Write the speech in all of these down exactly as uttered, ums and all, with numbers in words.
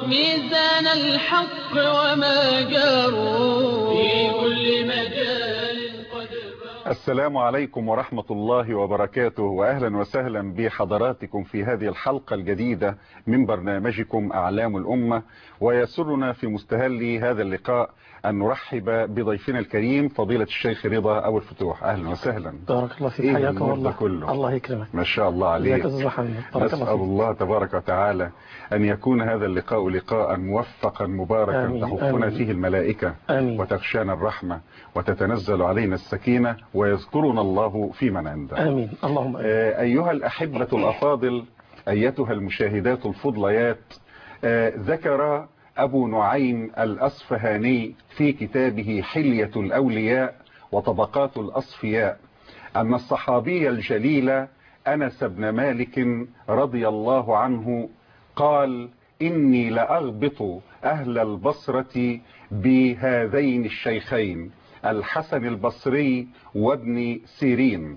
ميزان الحق وما جاروا في كل مجال قد باروا. السلام عليكم ورحمة الله وبركاته، وأهلا وسهلا بحضراتكم في هذه الحلقة الجديدة من برنامجكم أعلام الأمة. ويسرنا في مستهل هذا اللقاء أن نرحب بضيفنا الكريم فضيلة الشيخ رضا أبو الفتوح. أهلا وسهلا. بارك الله فيك. إيه حياكم الله. كله. الله يكرمك. ما شاء الله عليك. نسأل الله, الله تبارك وتعالى أن يكون هذا اللقاء لقاء موفقا مباركا آمين. تحفنا آمين. فيه الملائكة آمين. وتغشانا الرحمة وتتنزل علينا السكينة ويذكرنا الله في من عنده. آمين. اللهم آمين. آه أيها الأحبة الأفاضل، أيتها المشاهدات الفضليات، آه ذكر أبو نعيم الأصفهاني في كتابه حلية الأولياء وطبقات الأصفياء أن الصحابي الجليل أنس بن مالك رضي الله عنه قال: إني لأغبط أهل البصرة بهذين الشيخين الحسن البصري وابن سيرين.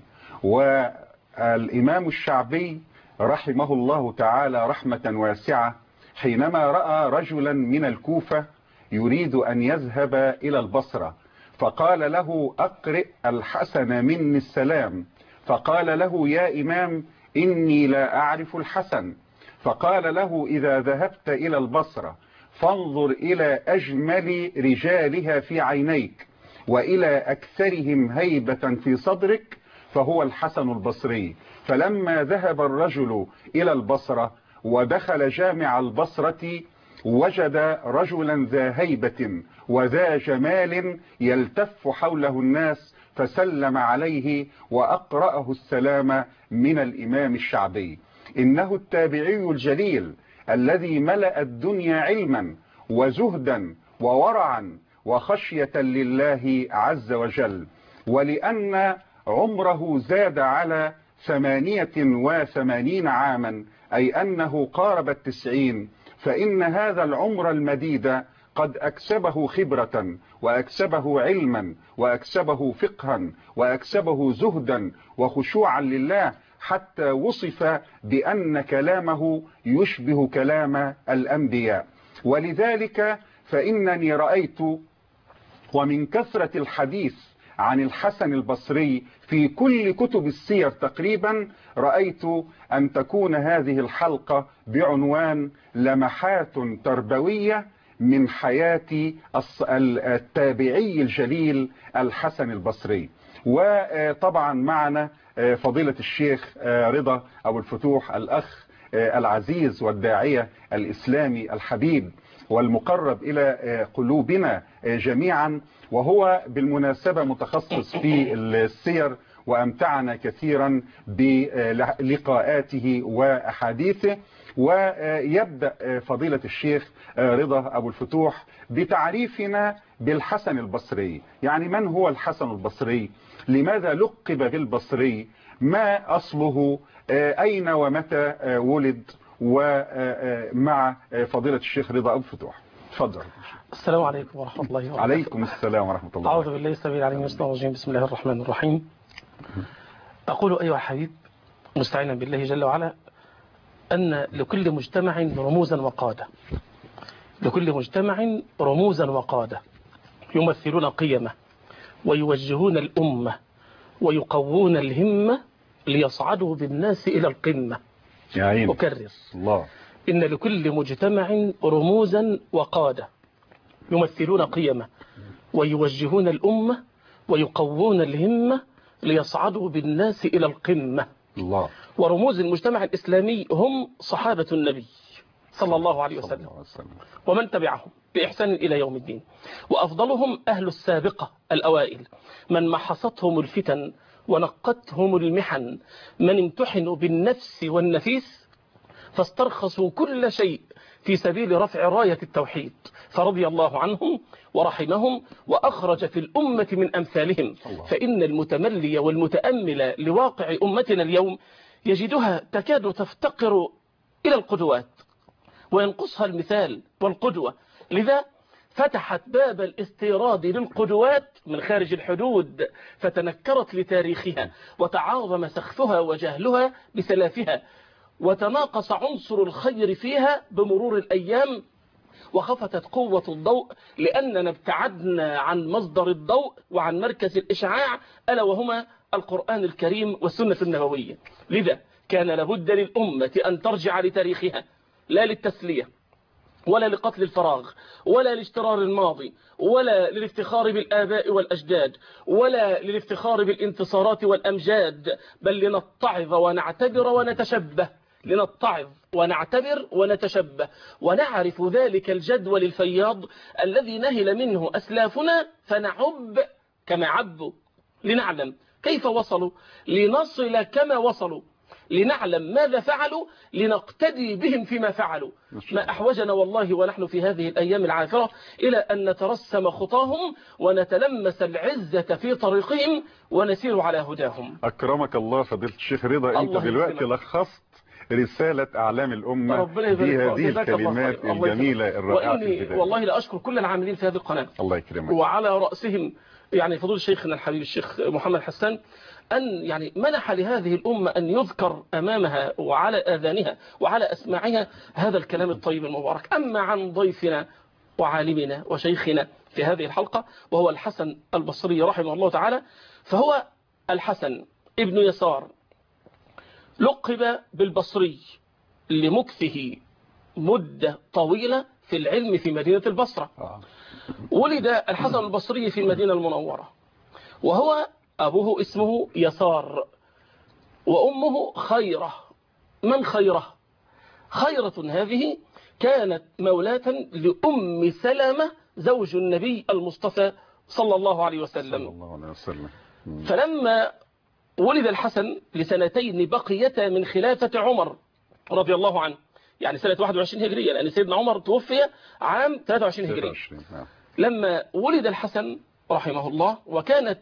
والإمام الشعبي رحمه الله تعالى رحمة واسعة حينما رأى رجلا من الكوفة يريد أن يذهب إلى البصرة فقال له: أقرئ الحسن مني السلام. فقال له: يا إمام إني لا أعرف الحسن. فقال له: إذا ذهبت إلى البصرة فانظر إلى أجمل رجالها في عينيك وإلى أكثرهم هيبة في صدرك فهو الحسن البصري. فلما ذهب الرجل إلى البصرة ودخل جامع البصرة وجد رجلا ذا هيبة وذا جمال يلتف حوله الناس فسلم عليه وأقرأه السلام من الإمام الشعبي. إنه التابعي الجليل الذي ملأ الدنيا علما وزهدا وورعا وخشية لله عز وجل، ولأن عمره زاد على ثمانية وثمانين عاما أي أنه قارب التسعين، فإن هذا العمر المديد قد أكسبه خبرة وأكسبه علما وأكسبه فقها وأكسبه زهدا وخشوعا لله، حتى وصف بأن كلامه يشبه كلام الأنبياء. ولذلك فإنني رأيت ومن كثرة الحديث عن الحسن البصري في كل كتب السير تقريبا رأيت أن تكون هذه الحلقة بعنوان لمحات تربوية من حياة التابعي الجليل الحسن البصري. وطبعا معنا فضيلة الشيخ رضا أبو الفتوح الأخ العزيز والداعية الإسلامي الحبيب والمقرب إلى قلوبنا جميعا، وهو بالمناسبة متخصص في السير وأمتعنا كثيرا بلقاءاته وأحاديثه. ويبدأ فضيلة الشيخ رضا أبو الفتوح بتعريفنا بالحسن البصري. يعني من هو الحسن البصري؟ لماذا لقب بالبصري؟ ما أصله؟ أين ومتى ولد؟ ومع فضيلة الشيخ رضا أبو الفتوح. تفضل. السلام عليكم ورحمة الله وبركاته. عليكم السلام ورحمة الله. أعوذ بالله السميع العليم من الشيطان الرجيم. بسم الله الرحمن الرحيم. أقول أيها الحبيب مستعينا بالله جل وعلا أن لكل مجتمع رموزا وقادة، لكل مجتمع رموزا وقادة يمثلون قيمه ويوجهون الأمة ويقوون الهمة ليصعدوا بالناس إلى القمة. يا عين. أكرر الله. إن لكل مجتمع رموزا وقادة يمثلون قيمه ويوجهون الأمة ويقوون الهمة ليصعدوا بالناس إلى القمة. الله. ورموز المجتمع الإسلامي هم صحابة النبي صلى الله عليه وسلم ومن تبعهم بإحسان إلى يوم الدين، وأفضلهم أهل السابقة الأوائل من محصتهم الفتن ونقتهم المحن، من امتحنوا بالنفس والنفيس فاسترخصوا كل شيء في سبيل رفع راية التوحيد، فرضي الله عنهم ورحمهم وأخرج في الأمة من أمثالهم. الله. فإن المتملي والمتأمل لواقع أمتنا اليوم يجدها تكاد تفتقر إلى القدوات وينقصها المثال والقدوة، لذا فتحت باب الاستيراد للقدوات من خارج الحدود فتنكرت لتاريخها وتعاظم سخفها وجهلها بسلافها وتناقص عنصر الخير فيها بمرور الأيام وخفتت قوة الضوء لأننا ابتعدنا عن مصدر الضوء وعن مركز الإشعاع ألا وهما القرآن الكريم والسنة النبوية. لذا كان لابد للأمة أن ترجع لتاريخها لا للتسلية ولا لقتل الفراغ ولا لاشترار الماضي ولا للافتخار بالآباء والأجداد ولا للافتخار بالانتصارات والأمجاد، بل لنتعظ ونعتبر ونتشبه، لنتعظ ونعتبر ونتشبه ونعرف ذلك الجدول الفياض الذي نهل منه أسلافنا فنعب كما عبوا، لنعلم كيف وصلوا، لنصل كما وصلوا، لنعلم ماذا فعلوا، لنقتدي بهم فيما فعلوا. ما أحوجنا والله ونحن في هذه الأيام العافرة إلى أن نترسم خطاهم ونتلمس العزة في طريقهم ونسير على هداهم. أكرمك الله فضيلة الشيخ رضا، أنت دلوقتي لخصت رسالة أعلام الأمة في هذه الكلمات الجميلة الرائعة في البداية. والله لا أشكر كل العاملين في هذه القناة، الله يكرمك، وعلى رأسهم يعني فضول شيخنا الحبيب الشيخ محمد حسان، أن يعني منح لهذه الأمة أن يذكر أمامها وعلى آذانها وعلى أسماعها هذا الكلام الطيب المبارك. أما عن ضيفنا وعالمنا وشيخنا في هذه الحلقة وهو الحسن البصري رحمه الله تعالى، فهو الحسن ابن يسار، لقب بالبصري لمكثه مدة طويلة في العلم في مدينة البصرة. ولد الحسن البصري في المدينة المنورة، وهو أبوه اسمه يسار وأمه خيرة. من خيرة؟ خيرة هذه كانت مولاة لأم سلمة زوج النبي المصطفى صلى الله عليه وسلم, صلى الله عليه وسلم. فلما ولد الحسن لسنتين بقيتا من خلافة عمر رضي الله عنه، يعني سنة واحد وعشرين هجرية، لأن سيدنا عمر توفي عام ثلاثة وعشرين هجرية. لما ولد الحسن رحمه الله وكانت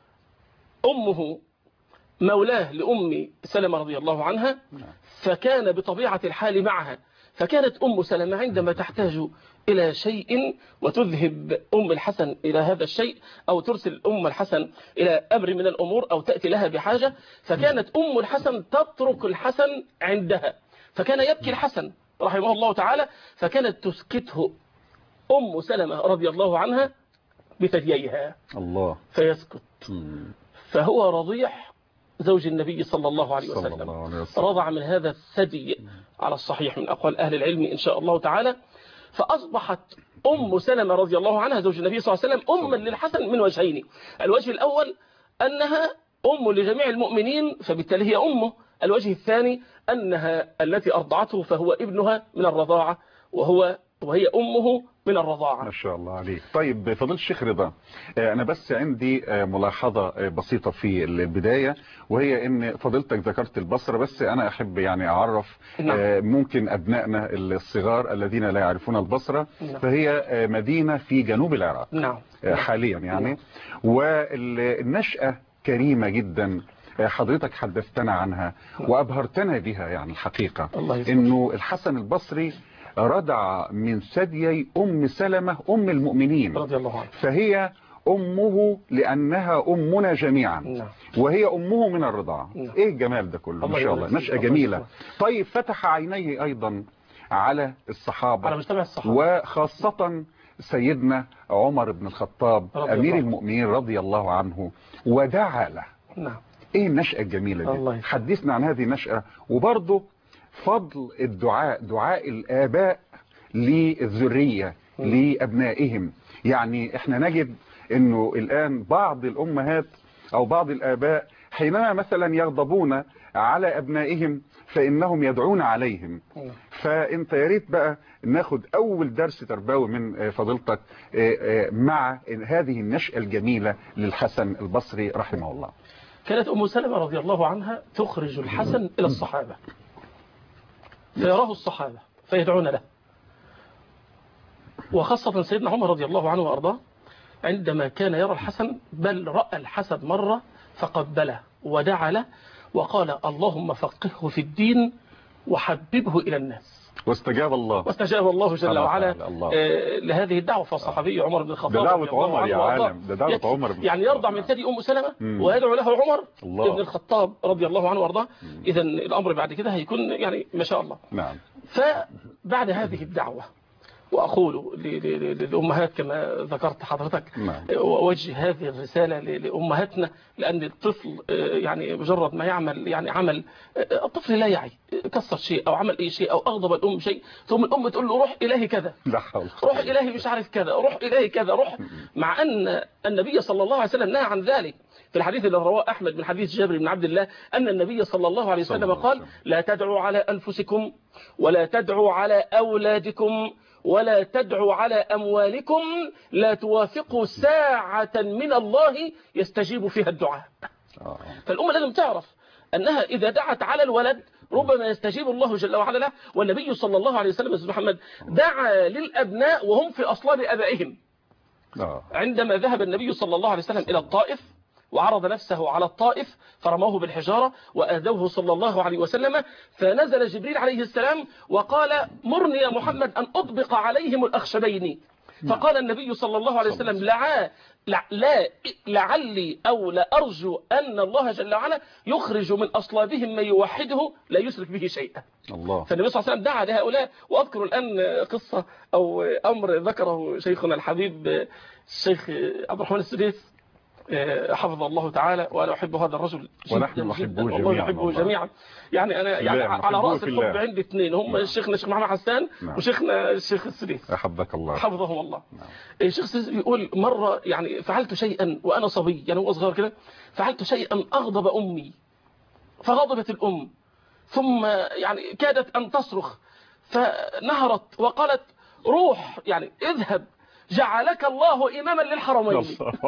أمه مولاه لأم سلمة رضي الله عنها، فكان بطبيعة الحال معها، فكانت أم سلمة عندما تحتاج إلى شيء وتذهب أم الحسن إلى هذا الشيء أو ترسل أم الحسن إلى أمر من الأمور أو تأتي لها بحاجة، فكانت أم الحسن تترك الحسن عندها، فكان يبكي الحسن رحمه الله تعالى، فكانت تسكته أم سلمة رضي الله عنها بثدييها الله فيسكت. فهو رضيع زوج النبي صلى الله عليه وسلم، رضع من هذا الثدي على الصحيح من أقوال أهل العلم إن شاء الله تعالى. فأصبحت أم سلمة رضي الله عنها زوج النبي صلى الله عليه وسلم أما للحسن من وجهين. الوجه الأول أنها أم لجميع المؤمنين فبالتالي هي أمه. الوجه الثاني أنها التي أرضعته فهو ابنها من الرضاعة وهو وهي أمه من الرضاعة. ما شاء الله عليك. طيب فضيلة الشيخ رضا، أنا بس عندي ملاحظة بسيطة في البداية، وهي أن فضيلتك ذكرت البصرة، بس أنا أحب يعني أعرف نعم. ممكن أبنائنا الصغار الذين لا يعرفون البصرة نعم. فهي مدينة في جنوب العراق نعم. حاليا يعني نعم. والنشأة كريمة جدا، حضرتك حدثتنا عنها وأبهرتنا بها. يعني الحقيقة أنه الحسن البصري رضع من ثديي أم سلمة أم المؤمنين رضي الله عنها، فهي أمه لأنها أمنا جميعا نعم. وهي أمه من الرضاعة نعم. إيه الجمال ده كله ما شاء الله، نشأة جميلة. طيب فتح عينيه أيضا على الصحابة على مجتمع الصحابة وخاصة سيدنا عمر بن الخطاب أمير المؤمنين رضي الله عنه ودعا له نعم. إيه النشأة الجميلة دي؟ حدثنا عن هذه النشأة، وبرضه فضل الدعاء، دعاء الآباء للذرية لأبنائهم. يعني احنا نجد انه الآن بعض الأمهات أو بعض الآباء حينما مثلا يغضبون على أبنائهم فإنهم يدعون عليهم. فانت يا ريت بقى ناخد أول درس تربوي من فضيلتك مع هذه النشأة الجميلة للحسن البصري رحمه الله. كانت أم سلمة رضي الله عنها تخرج الحسن إلى الصحابة فيراه الصحابة فيدعون له، وخاصة سيدنا عمر رضي الله عنه وأرضاه عندما كان يرى الحسن، بل رأى الحسن مرة فقبله ودعا له وقال اللهم فقهه في الدين وحببه إلى الناس، واستجاب الله واستجاب الله جل وعلا الله. آه لهذه الدعوة. فالصحابي عمر بن الخطاب ده دعوة عمر يا عالم، ده دعوة عمر بن يعني يرضع من ثدي أم سلمة مم. ويدعو له عمر الله. بن الخطاب رضي الله عنه وارضاه. إذا الأمر بعد كده هيكون يعني ما شاء الله. نعم. فبعد هذه الدعوة وأقول للأمهات كما ذكرت حضرتك وأوجه هذه الرسالة لأمهاتنا، لأن الطفل يعني مجرد ما يعمل يعني عمل، الطفل لا يعي، كسر شيء أو عمل أي شيء أو أغضب الأم شيء، ثم الأم تقول له روح إلهي كذا، روح إلهي مش عارف كذا، روح إلهي كذا، روح، مع أن النبي صلى الله عليه وسلم نهى عن ذلك. في الحديث الذي رواه أحمد من حديث جابر بن عبد الله أن النبي صلى الله عليه وسلم قال: لا تدعوا على أنفسكم ولا تدعوا على أولادكم ولا تدعوا على أموالكم، لا توافقوا ساعة من الله يستجيب فيها الدعاء. فالأمة لازم تعرف أنها إذا دعت على الولد ربما يستجيب الله جل وعلا له. والنبي صلى الله عليه وسلم يا محمد دعا للأبناء وهم في أصلاب أبائهم. عندما ذهب النبي صلى الله عليه وسلم إلى الطائف وعرض نفسه على الطائف فرموه بالحجارة وآذوه صلى الله عليه وسلم، فنزل جبريل عليه السلام وقال: مرني يا محمد أن أطبق عليهم الأخشبين. فقال النبي صلى الله عليه وسلم: لا, لا, لا لعلي أو لأرجو أن الله جل وعلا يخرج من أصلابهم من يوحده لا يشرك به شيئا. الله. فالنبي صلى الله عليه وسلم دعا لهؤلاء. وأذكر الآن قصة أو أمر ذكره شيخنا الحبيب الشيخ عبد الرحمن السديس حفظه الله تعالى، وأنا أحب هذا الرجل ونحن نحبه جميعا، الله يحبه جميعا. يعني أنا يعني على رأس الحب عندي اثنين، هم الشيخنا الشيخ محمد حسان نعم. وشيخنا الشيخ السديس أحبك الله حفظهم الله نعم. الشيخ السديس بيقول: مرة يعني فعلت شيئا وأنا صبي، يعني هو صغير كده، فعلت شيئا أغضب أمي، فغضبت الأم، ثم يعني كادت أن تصرخ، فنهرت وقالت: روح يعني اذهب، جعلك الله إماما للحرمين.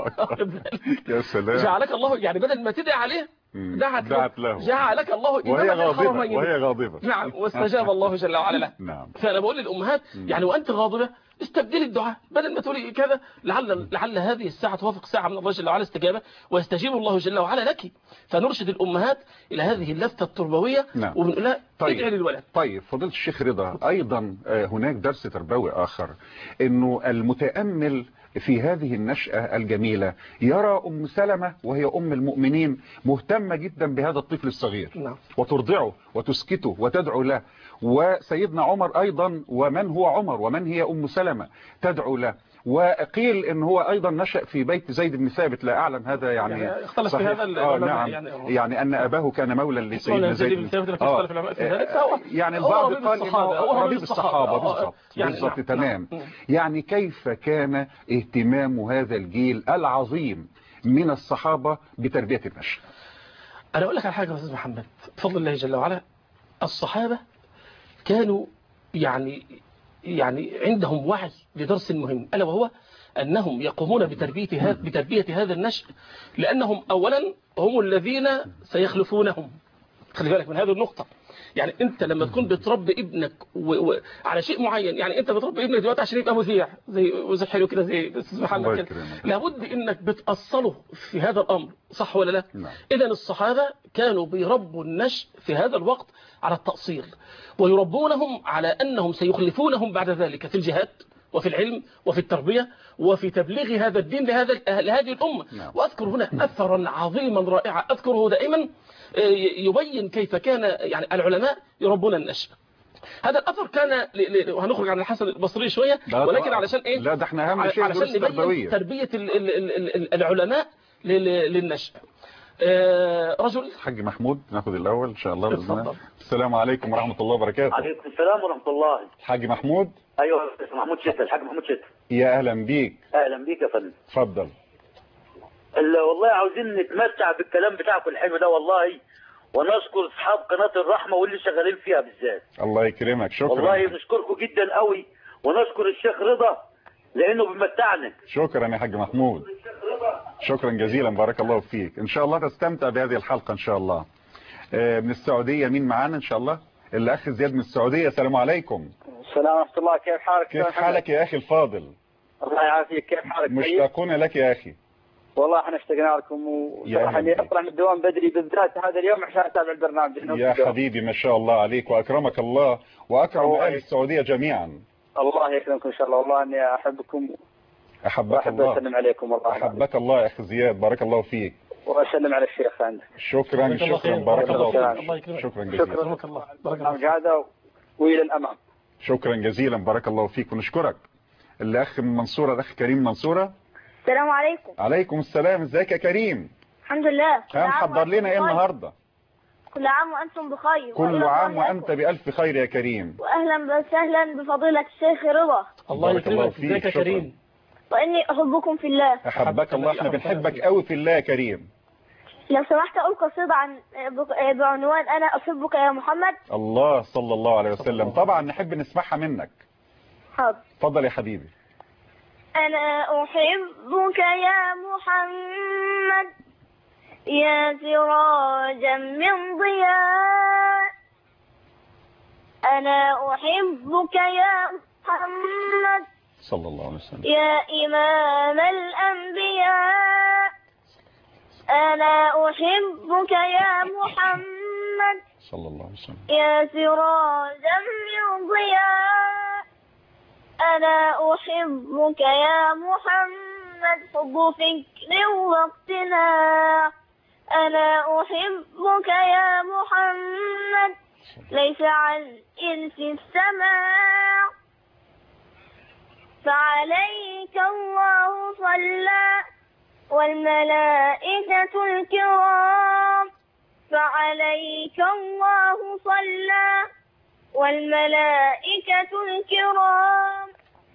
يا سلام. جعلك الله، يعني بدل ما تدعي عليه دعت, دعت له. جعلك الله إماما للحرمين. وهي غاضبة. نعم، واستجاب الله جل وعلا له. نعم. فأنا بقول للأمهات يعني وأنت غاضبة استبدلي الدعاء، بدل ما تقولي كذا لعل لعل هذه الساعة توافق ساعة من الله جل وعلا استجابة ويستجيب الله جل وعلا لك. فنرشد الأمهات إلى هذه اللفتة التربوية. نعم. وبنقول لها طيب. ادعي للولد. طيب فضيلة الشيخ رضا، أيضا هناك درس تربوي آخر، إنه المتأمل في هذه النشأة الجميلة يرى أم سلمة وهي أم المؤمنين مهتمة جدا بهذا الطفل الصغير. نعم. وترضعه وتسكته وتدعو له، وسيدنا عمر أيضا، ومن هو عمر ومن هي أم سلمة، تدعو له. وقيل ان هو ايضا نشأ في بيت زيد بن ثابت، لا اعلم هذا يعني, يعني اختلف في هذا آه نعم يعني, يعني ان اباه كان مولى لسيدنا زيد بن ثابت. آه يعني البعض قال انه ربيب الصحابه بالضبط يعني بالضبط. نعم. تمام. نعم. يعني كيف كان اهتمام هذا الجيل العظيم من الصحابه بتربيه النشء؟ انا اقول لك على حاجه يا استاذ محمد، بفضل الله جل وعلا الصحابه كانوا يعني يعني عندهم وعي لدرس مهم، ألا وهو أنهم يقومون بتربية هذا بتربية هذا النشء، لأنهم أولا هم الذين سيخلفونهم. خلي بالك من هذه النقطة. يعني أنت لما تكون بتربي ابنك و... و... على شيء معين، يعني أنت بتربي ابنك دلوقتي عشان يبقى مذيع زي وزي حلو كده زي أستاذ محمد كده، لابد إنك بتأصله في هذا الأمر، صح ولا لا؟ نعم. إذا الصحابة كانوا بيربوا النشء في هذا الوقت على التأصيل، ويربونهم على أنهم سيخلفونهم بعد ذلك في الجهاد وفي العلم وفي التربية وفي تبليغ هذا الدين لهذا لهذه الأمة. نعم. وأذكر هنا أثرا عظيما رائعا أذكره دائما يبين كيف كان يعني العلماء يربون النشء. هذا الأثر كان ل... ل... وهنخرج عن الحسن البصري شوية، ولكن علشان إيه؟ لا ده احنا أهم شيء علشان نبين تربية ال... ال... ال... العلماء لل... للنشء. آه رجل حاج محمود ناخد الأول إن شاء الله بإذن الله. السلام عليكم ورحمة الله وبركاته. عليكم السلام ورحمة الله. حاج محمود. أيوة محمود شتى، الحاج محمود شتى. يا أهلا بيك. أهلا بيك يا فندم. اتفضل. والله عاوزين نتمتع بالكلام بتاعكم الحلو ده والله، ونشكر اصحاب قناه الرحمه واللي شغالين فيها بالذات. الله يكرمك. شكرا والله بنشكركم جدا قوي، ونشكر الشيخ رضا لانه بيمتعنا. شكرا يا حاج محمود، شكرا جزيلا، بارك الله فيك. ان شاء الله تستمتع بهذه الحلقه ان شاء الله. من السعوديه مين معانا ان شاء الله؟ الاخ زياد من السعوديه. السلام عليكم. السلام ورحمه الله. كيف حالك؟ كيف حالك يا اخي الفاضل؟ الله يعافيك. كيف حالك؟ مشتاقون لك يا اخي. والله احنا اشتقنا لكم، وصراحه اني اطلع من الدوام بدري بالذات هذا اليوم عشان اتابع البرنامج. يا حبيبي ما شاء الله عليك، واكرمك الله واكرم اهل السعوديه جميعا. الله يكرمكم ان شاء الله. والله اني احبكم. احبك الله. واسلم عليكم والله. احبك الله يا اخي زياد، بارك الله فيك. واسلم على الشيخ عندك. شكرا شكرا بارك الله فيك. شكرا جزيلا. شكرا الله. بارك الله هذا والى الامام. شكرا جزيلا، بارك الله فيك ونشكرك. الاخ من منصوره، الاخ كريم من منصوره. السلام عليكم. عليكم السلام، ازيك يا كريم؟ الحمد لله. هنحضر لنا ايه النهارده؟ كل عام وانتم بخير. كل عام وانت بألف خير يا كريم. واهلا وسهلا بفضيلة الشيخ رضا. الله يكرمك. ازيك يا كريم؟ واني احبكم في الله. احبك الله، احنا بنحبك قوي في الله يا كريم. لو سمحت اقول قصيدة عن بعنوان انا احبك يا محمد. الله صلى الله عليه وسلم. طبعا نحب نسمعها منك. حاضر. اتفضل يا حبيبي. انا احبك يا محمد يا سراجا من ضياء. أنا أحبك يا محمد صلى الله عليه وسلم يا إمام الأنبياء. أنا أحبك يا محمد صلى الله عليه وسلم يا سراجا من ضياء. أنا أحبك يا محمد حب فكر واقتناع. أنا أحبك يا محمد ليس عن إنس السماع. فعليك الله صلى والملائكة الكرام. فعليك الله صلى والملائكة الكرام.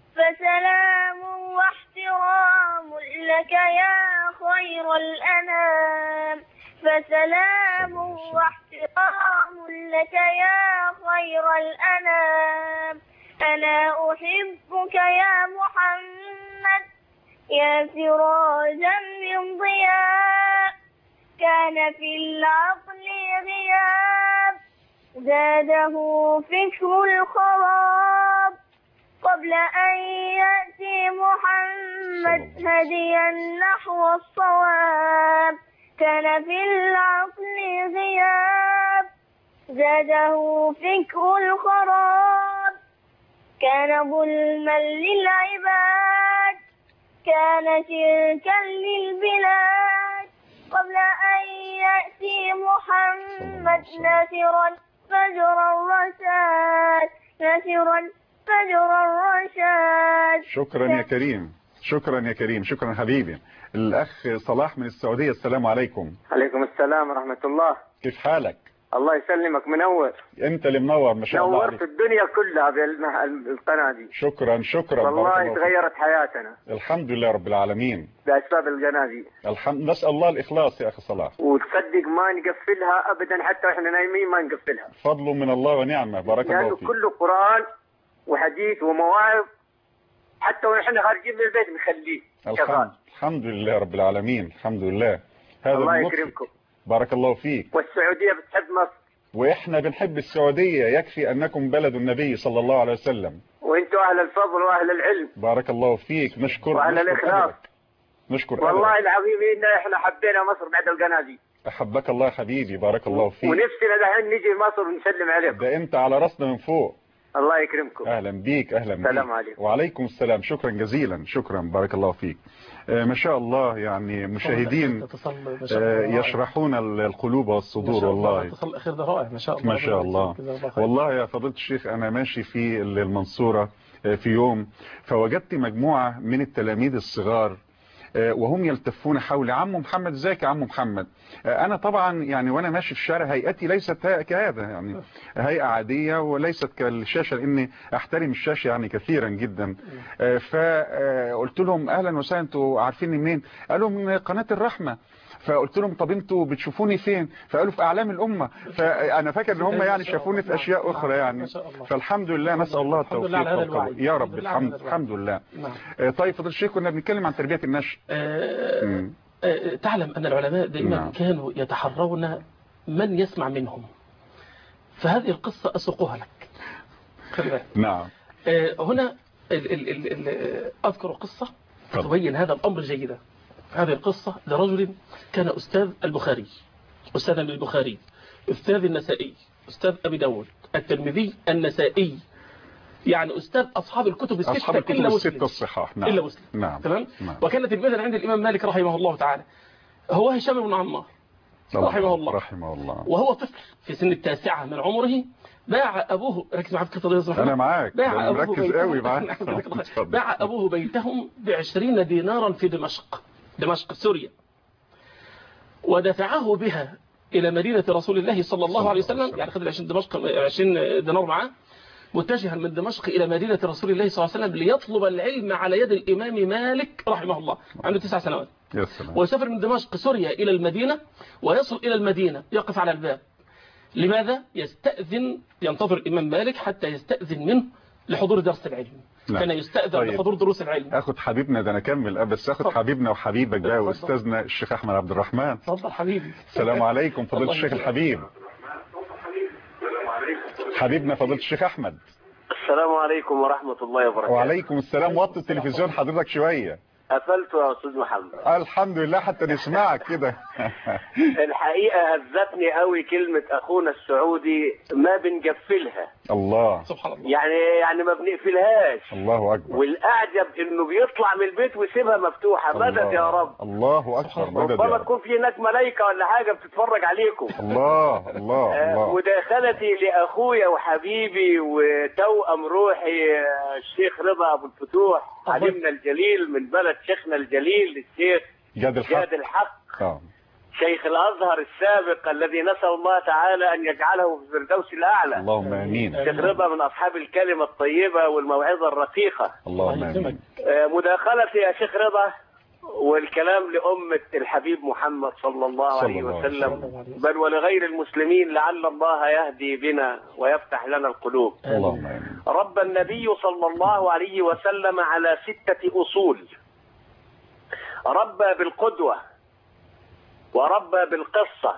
فسلام واحترام لك يا خير الأنام. فسلام واحترام لك يا خير الأنام. أنا أحبك يا محمد يا سراجا من ضياء. كان في العقل غياب زاده فكر الخراب. قبل أن يأتي محمد هديا نحو الصواب. كان في العقل غياب زاده فكر الخراب. كان ظلما للعباد كان شركا للبلاد. قبل أن يأتي محمد ناصرا فجر الرشاد. ناصرا فجر الرشاد. شكرا يا كريم، شكرا يا كريم، شكرا حبيبي. الأخ صلاح من السعودية، السلام عليكم. عليكم السلام ورحمة الله. كيف حالك؟ الله يسلمك، منور. انت اللي منور ما شاء الله عليك. نورت الدنيا كلها بالقناة دي. شكرا شكرا والله تغيرت حياتنا. الحمد لله رب العالمين بأسباب القناة دي. الحمد، نسأل الله الإخلاص يا أخي صلاح. وتصدق ما نقفلها أبدا، حتى وإحنا نايمين ما نقفلها. فضل من الله ونعمة، بارك الله فيك. يعني كله قرآن وحديث ومواعظ، حتى ونحن خارجين من البيت نخليه. الحمد الحمد لله رب العالمين، الحمد لله. هذا الله يكرمكم. بارك الله فيك. والسعودية بتحب مصر واحنا بنحب السعودية، يكفي انكم بلد النبي صلى الله عليه وسلم. وانتم اهل الفضل واهل العلم. بارك الله فيك. نشكر واهل الاخلاص. نشكر والله أدرك. العظيم ان احنا حبينا مصر بعد القناة دي. احبك الله حبيبي، بارك الله فيك. ونفسنا دحين نجي مصر ونسلم عليكم. ده انت على راسنا من فوق. الله يكرمكم. اهلا بيك، اهلا بيك. السلام عليكم. وعليكم السلام، شكرا جزيلا، شكرا، بارك الله فيك. آه ما شاء الله، يعني مشاهدين آه يشرحون القلوب والصدور. والله الاتصال الاخير ده رائع ما شاء الله. ما شاء الله. والله يا فضيلة الشيخ، انا ماشي في المنصورة في يوم فوجدت مجموعة من التلاميذ الصغار وهم يلتفون حولي. عم محمد، ازيك يا عم محمد؟ انا طبعا يعني وانا ماشي في الشارع هيئتي ليست كهذا، يعني هيئة عادية وليست كالشاشة، لاني احترم الشاشة يعني كثيرا جدا. فقلت لهم اهلا وسهلا، انتوا عارفين منين؟ قالوا من قناة الرحمة. فقلت لهم طب انتوا بتشوفوني فين؟ فقالوا في اعلام الامه. فانا فاكر ان هم يعني شافوني في اشياء اخرى يعني. فالحمد لله، نسال الله التوفيق والقبول يا رب. الحمد الحمد لله. طيب فضل الشيخ، كنا بنتكلم عن تربيه النشء. أه أه تعلم ان العلماء دائما نعم. كانوا يتحرون من يسمع منهم، فهذه القصه اسوقها لك. نعم. أه هنا ال ال ال ال اذكر قصه تبين هذا الامر جيدا. هذه القصة لرجل كان أستاذ البخاري، أستاذا للبخاري، أستاذ النسائي، أستاذ أبي داود، الترمذي، النسائي، يعني أستاذ أصحاب الكتب الستة أصحاب الكتب إلا الستة الصحاح. نعم. إلا مسلم. نعم. تمام. نعم. وكانت المثل عند الإمام مالك رحمه الله تعالى هو هشام بن عمار. رحمه الله رحمه الله وهو طفل في سن التاسعة من عمره باع أبوه، ركز معاك في القضية، أنا معاك، باع أبوه مركز قوي معاك. باع أبوه بيتهم بعشرين دينارا في دمشق، دمشق سوريا، ودفعه بها إلى مدينة رسول الله صلى الله عليه وسلم، يعني خذ العشرين دمشق عشرين دينار معاه، متجها من دمشق إلى مدينة رسول الله صلى الله عليه وسلم ليطلب العلم على يد الإمام مالك رحمه الله، عنده تسع سنوات. ويسافر من دمشق سوريا إلى المدينة، ويصل إلى المدينة يقف على الباب. لماذا؟ يستأذن، ينتظر الإمام مالك حتى يستأذن منه لحضور درس العلم. لا. كان يستأذن طيب. لحضور دروس العلم. أخذ حبيبنا ده، أنا أكمل بس أخذ حبيبنا وحبيبك بقى وأستاذنا الشيخ أحمد عبد الرحمن. تفضل حبيبي. السلام عليكم فضيلة الشيخ الحبيب. حبيبنا فضيلة الشيخ أحمد. السلام عليكم ورحمة الله وبركاته. وعليكم السلام. وطي التلفزيون حضرتك شوية. قفلته يا أستاذ محمد. الحمد لله حتى نسمعك كده. الحقيقة هزتني قوي كلمة أخونا السعودي ما بنقفلها. الله سبحان الله. يعني يعني ما بنقفلهاش. الله أكبر. والأعجب إنه بيطلع من البيت ويسيبها مفتوحة. مدد يا رب. الله أكبر. مدد يا رب. ربما تكون في هناك ملايكة ولا حاجة بتتفرج عليكم. الله الله الله. مداخلتي لأخويا وحبيبي وتوأم روحي الشيخ رضا أبو الفتوح، علمنا الجليل من بلد شيخنا الجليل الشيخ جاد الحق, جاد الحق. آه. شيخ الأزهر السابق الذي نسأل الله تعالى أن يجعله في الفردوس الأعلى. اللهم آمين. شيخ رضا من أصحاب الكلمة الطيبة والموعظة الرقيقة. اللهم آمين. مداخلتي يا شيخ رضا والكلام لأمة الحبيب محمد صلى الله عليه وسلم، بل ولغير المسلمين، لعل الله يهدي بنا ويفتح لنا القلوب. اللهم آمين. رب النبي صلى الله عليه وسلم على ستة أصول: ربى بالقدوة، وربى بالقصة،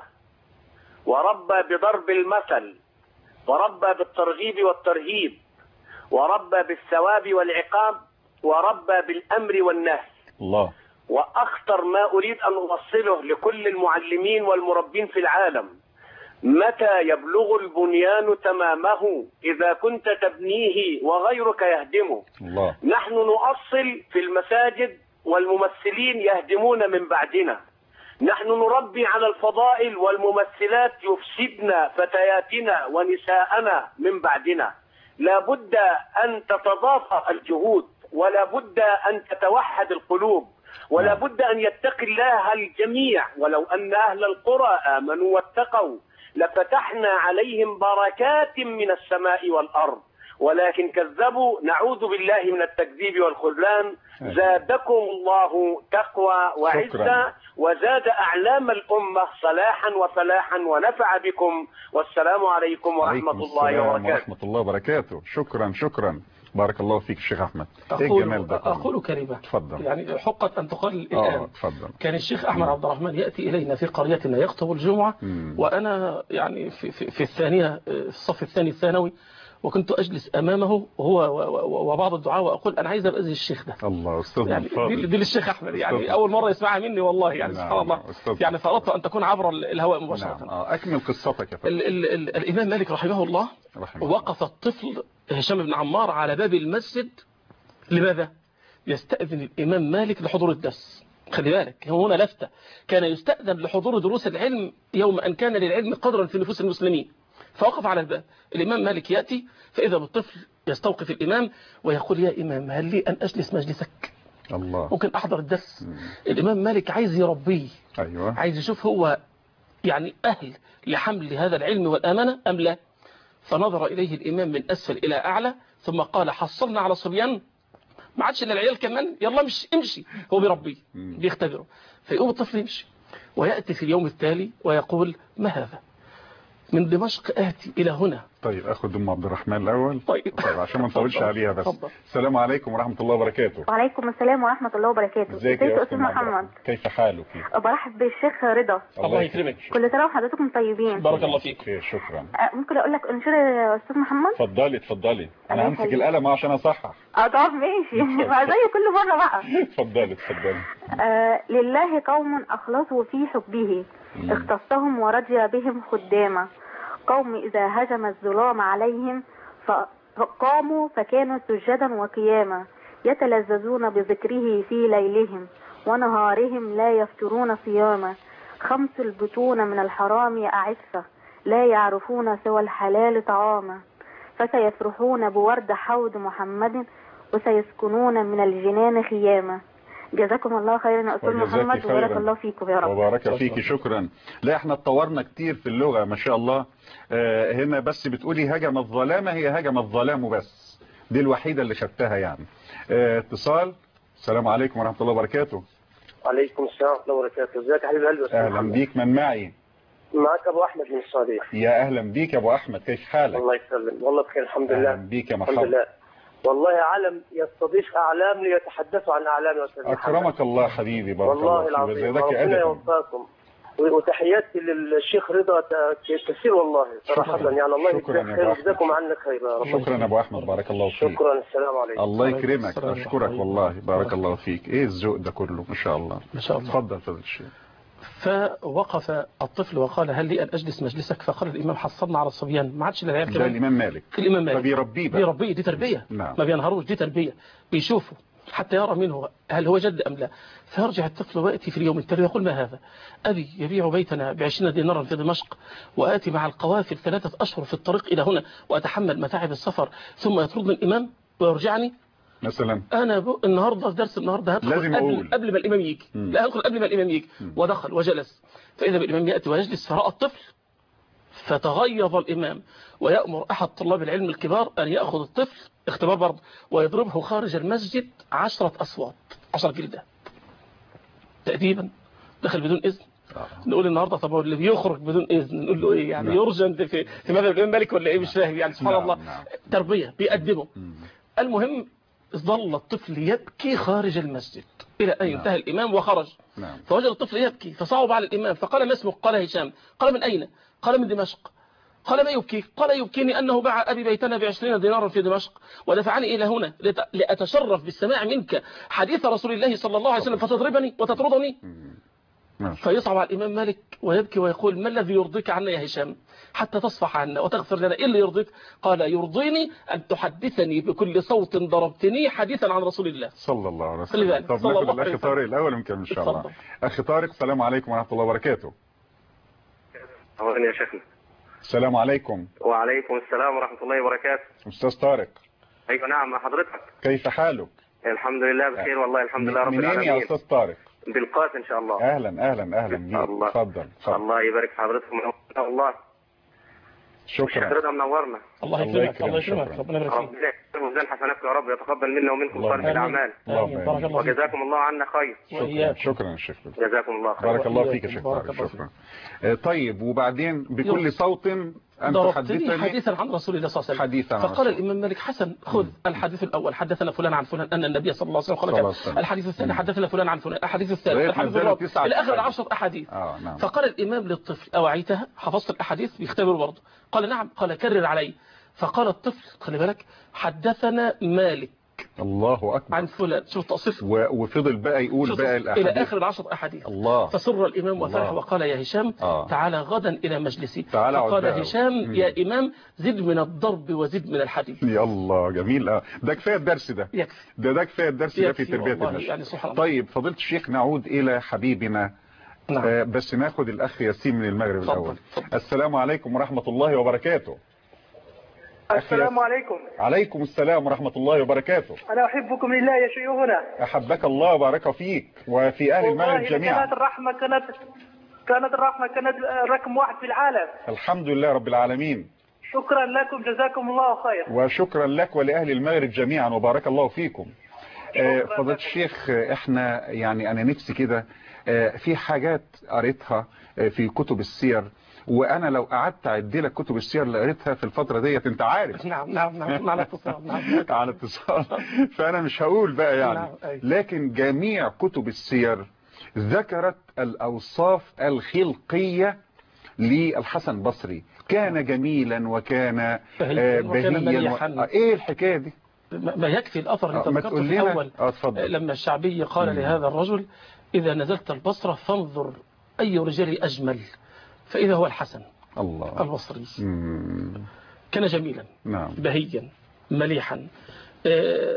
وربى بضرب المثل، وربى بالترغيب والترهيب، وربى بالثواب والعقاب، وربى بالأمر والنهي. الله. وأخطر ما أريد أن أوصله لكل المعلمين والمربين في العالم: متى يبلغ البنيان تمامه إذا كنت تبنيه وغيرك يهدمه. الله. نحن نؤصل في المساجد والممثلين يهدمون من بعدنا. نحن نربي على الفضائل والممثلات يفسدن فتياتنا ونساءنا من بعدنا. لا بد أن تتضافر الجهود، ولا بد أن تتوحد القلوب، ولا بد أن يتقي الله الجميع. ولو أن أهل القرى آمنوا واتقوا لفتحنا عليهم بركات من السماء والأرض، ولكن كذبوا. نعوذ بالله من التكذيب والخذلان. زادكم الله تقوى وعزة، وزاد أعلام الأمة صلاحا وفلاحا، ونفع بكم. والسلام عليكم ورحمة الله وبركاته. ورحمة الله وبركاته. شكرا شكرا. بارك الله فيك الشيخ أحمد. أقول, إيه الجمال ده؟ أقول كلمة. تفضل. يعني حقت أن تقال الآن. آه تفضل. كان الشيخ أحمد عبد الرحمن يأتي إلينا في قريتنا يخطب الجمعة، مم. وأنا يعني في, في, في الثانية في الصف الثاني الثانوي، وكنت أجلس أمامه هو وبعض الدعاء وأقول أنا عايز أبقى زي الشيخ ده. الله أستاذ يعني الفاضل. دي, دي للشيخ أحمد، يعني أول مرة يسمعها مني والله، يعني نعم. سبحان الله. يعني فأردت أن تكون عبر الهواء مباشرة. نعم. آه. أكمل قصتك يا فندم. ال ال ال الإمام مالك رحمه الله رحمه وقف الطفل هشام بن عمار على باب المسجد. لماذا؟ يستأذن الإمام مالك لحضور الدرس. خلي بالك هنا لفتة، كان يستأذن لحضور دروس العلم يوم أن كان للعلم قدرا في نفوس المسلمين. فوقف على الباب، الإمام مالك يأتي فإذا بالطفل يستوقف الإمام ويقول: يا إمام هل لي أن أجلس مجلسك؟ الله. ممكن أحضر الدرس. مم. الإمام مالك عايز يربيه. أيوة. عايز يشوف هو يعني أهل لحمل هذا العلم والأمانة أم لا. فنظر إليه الإمام من أسفل إلى أعلى، ثم قال: حصلنا على صبيان، ما عادش إلا العيال كمان، يلا امشي امشي. هو بيربيه بيختبره. فيقوم الطفل يمشي ويأتي في اليوم التالي ويقول: ما هذا؟ من دمشق آتي إلى هنا. طيب أخذ أم عبد الرحمن الأول. طيب, طيب عشان ما نطولش عليها بس. فضل. السلام عليكم ورحمة الله وبركاته. وعليكم السلام ورحمة الله وبركاته. ازيك يا أستاذ محمد؟ كيف حالك؟ برحب بالشيخ رضا. الله يكرمك. كل سنة وحضرتكم طيبين. بارك الله فيك. خير. شكرا. ممكن أقول لك انشر يا أستاذ محمد؟ اتفضلي اتفضلي. أنا همسك القلم عشان أصحح. اه طب ماشي. زي كل مرة بقى. اتفضلي اتفضلي. آه لله قوم أخلصوا في حبه، اختصهم ورضي بهم خداما. قوم إذا هجم الظلام عليهم فقاموا فكانوا سجدا وقياما، يتلذذون بذكره في ليلهم ونهارهم لا يفترون صياما. خمس البطون من الحرام أعفة لا يعرفون سوى الحلال طعاما فسيفرحون بورد حوض محمد وسيسكنون من الجنان خياما. جزاكم الله خيرا يا أستاذ محمد وبارك الله فيكم يا رب. وبارك فيك، شكرا. لا احنا اتطورنا كتير في اللغة ما شاء الله. آه هنا بس بتقولي هجم الظلامة، هي هجم الظلام بس، دي الوحيدة اللي خدتها يعني. آه اتصال. السلام عليكم ورحمة الله وبركاته. وعليكم السلام ورحمة الله وبركاته. ازيك يا حبيب قلبي؟ اهلا بيك، من معي؟ معك ابو احمد من السعودية. يا اهلا بيك يا ابو احمد، كيف حالك؟ الله يسلم، والله بخير الحمد لله. اهلا بيك يا مرحبا. الحمد لله. والله عالم يستضيف اعلام ليتحدثوا عن اعلام يا استاذ محمد. اكرمك الله حبيبي، بارك والله الله فيك، العظيم ربنا يوفقكم. وتحياتي للشيخ رضا كثير والله صراحة، يعني الله يجزاك خير ويجزاكم عنك خير يا رب. شكرا يا ابو احمد، بارك الله فيك. شكرا، السلام عليكم. الله يكرمك، اشكرك والله، بارك الله فيك. ايه الذوق ده كله ما شاء الله. ما شاء الله. اتفضل فضل الشيخ. فوقف الطفل وقال هل لي أن أجلس مجلسك؟ فقال الإمام حصلنا على الصبيان، ما عادش العيال ده الإمام مالك. الإمام مالك فبيربيه بقى. بيربيه، دي تربية. نعم. ما بينهروش، دي تربية، بيشوفوا حتى يرى منه هل هو جد أم لا. فيرجع الطفل ويأتي في اليوم التالي يقول ما هذا؟ أبي يبيع بيتنا بعشرين دينارا في دمشق وآتي مع القوافل ثلاثة أشهر في الطريق إلى هنا وأتحمل متاعب السفر ثم يطردني الإمام ويرجعني مثلا. أنا ب... النهاردة في درس النهاردة هدخل لازم قبل, أقول. قبل ما الإمام يجي. م. لا هدخل قبل ما الإمام يجي. م. ودخل وجلس، فإذا بالإمام يأتي ويجلس فرأى الطفل فتغيظ الإمام ويأمر أحد طلاب العلم الكبار أن يأخذ الطفل اختبار برضه ويضربه خارج المسجد عشرة أصوات، عشرة جلدات تأديبا. دخل بدون إذن. آه. نقول النهاردة طب اللي بيخرج بدون إذن نقول له إيه يعني؟ نعم. يرجى في في ماذا الإمام مالك ولا إيه؟ مش فاهم يعني. سبحان نعم. الله. نعم. تربية بيقدمه. م. المهم ظل الطفل يبكي خارج المسجد إلى أن انتهى نعم. الإمام وخرج. نعم. فوجد الطفل يبكي فصعب على الإمام فقال ما اسمك؟ قال هشام. قال من أين؟ قال من دمشق. قال ما يبكيك؟ قال يبكيني أنه باع أبي بيتنا بعشرين دينارا في دمشق ودفعني إلى هنا لأتشرف بالسماع منك حديث رسول الله صلى الله عليه وسلم فتضربني وتطردني. فيصعب على الإمام مالك ويبكي ويقول ما الذي يرضيك عنا يا هشام حتى تصفح عنا وتغفر لنا؟ إيه اللي يرضيك؟ قال يرضيني أن تحدثني بكل صوت ضربتني حديثا عن رسول الله صلى الله عليه وسلم. طب ناخد الأخ طارق الأول يمكن إن شاء الله. أخي طارق، السلام عليكم ورحمة الله وبركاته. أهلا يا شيخنا. السلام عليكم. وعليكم السلام ورحمة الله وبركاته. أستاذ طارق. أيوة نعم مع حضرتك. كيف حالك؟ الحمد لله بخير والله الحمد لله رب العالمين. منين يا أستاذ طارق؟ بالقاس إن شاء الله. أهلا أهلا أهلا بيك. الله. تفضل. الله يبارك في حضرتك من الله. شكرا. شكرا منورنا. الله يكرمك. الله يكرمك. ربنا يبارك فيك. ربنا يكرمك ويزيد حسناتك يا رب، يتقبل منا ومنكم صالح الأعمال. وجزاكم الله عنا خير. شكرا شكرا يا شيخ. جزاكم الله خير. بارك الله فيك يا شيخ طارق. شكرا. طيب وبعدين بكل صوت أن تحدثني حديثا عن رسول الله صلى الله عليه وسلم. حديثا عن فقال الإمام مالك حسن خذ الحديث الأول حدثنا فلان عن فلان أن النبي صلى الله عليه وسلم قال. الحديث الثاني حدثنا فلان عن فلان. الحديث الثالث الحديث الرابع إلى آخر العشر أحاديث. آه نعم. فقال الإمام للطفل أوعيتها؟ حفظت الأحاديث؟ بيختبر برضه. قال نعم. قال كرر علي. فقال الطفل خلي بالك حدثنا مالك الله أكبر عن فلان. شوف التقصير. وفضل بقى يقول بقى الأحاديث إلى آخر العشر أحاديث. الله. فسر الإمام وفرح وقال يا هشام آه. تعالى غدا إلى مجلسي. فقال هشام مم. يا إمام زد من الضرب وزد من الحديث. يا الله جميل. آه. ده كفاية الدرس ده. يكفي. ده ده كفاية الدرس ده في تربية النشء. يعني طيب فضيلة الشيخ نعود إلى حبيبنا. نعم. آه بس ناخد الأخ ياسين من المغرب فضل. الأول. فضل. السلام عليكم ورحمة الله وبركاته. السلام عليكم. عليكم السلام ورحمة الله وبركاته. أنا أحبكم لله يا شيوخنا. أحبك الله وبارك فيك وفي أهل المغرب جميعا. كانت الرحمة كانت كانت الرحمة كانت رقم واحد في العالم. الحمد لله رب العالمين. شكرا لكم جزاكم الله خير. وشكرا لك ولأهل المغرب جميعا وبارك الله فيكم. فضيلة الشيخ احنا يعني أنا نفسي كده في حاجات قريتها في كتب السير وانا لو قعدت اعدي لك كتب السير اللي قريتها في الفتره ديت انت عارف. نعم نعم نعم على اتصال. نعم على اتصال. فانا مش هقول بقى يعني. لكن جميع كتب السير ذكرت الاوصاف الخلقيه للحسن البصري. كان جميلا وكان بهيا و... ايه الحكايه دي؟ ما يكفي الاثر اللي انت ذكرته في الاول لما الشعبي قال مم. لهذا الرجل اذا نزلت البصره فانظر اي رجال اجمل فإذا هو الحسن الله البصري. مم. كان جميلا نعم. بهيا مليحا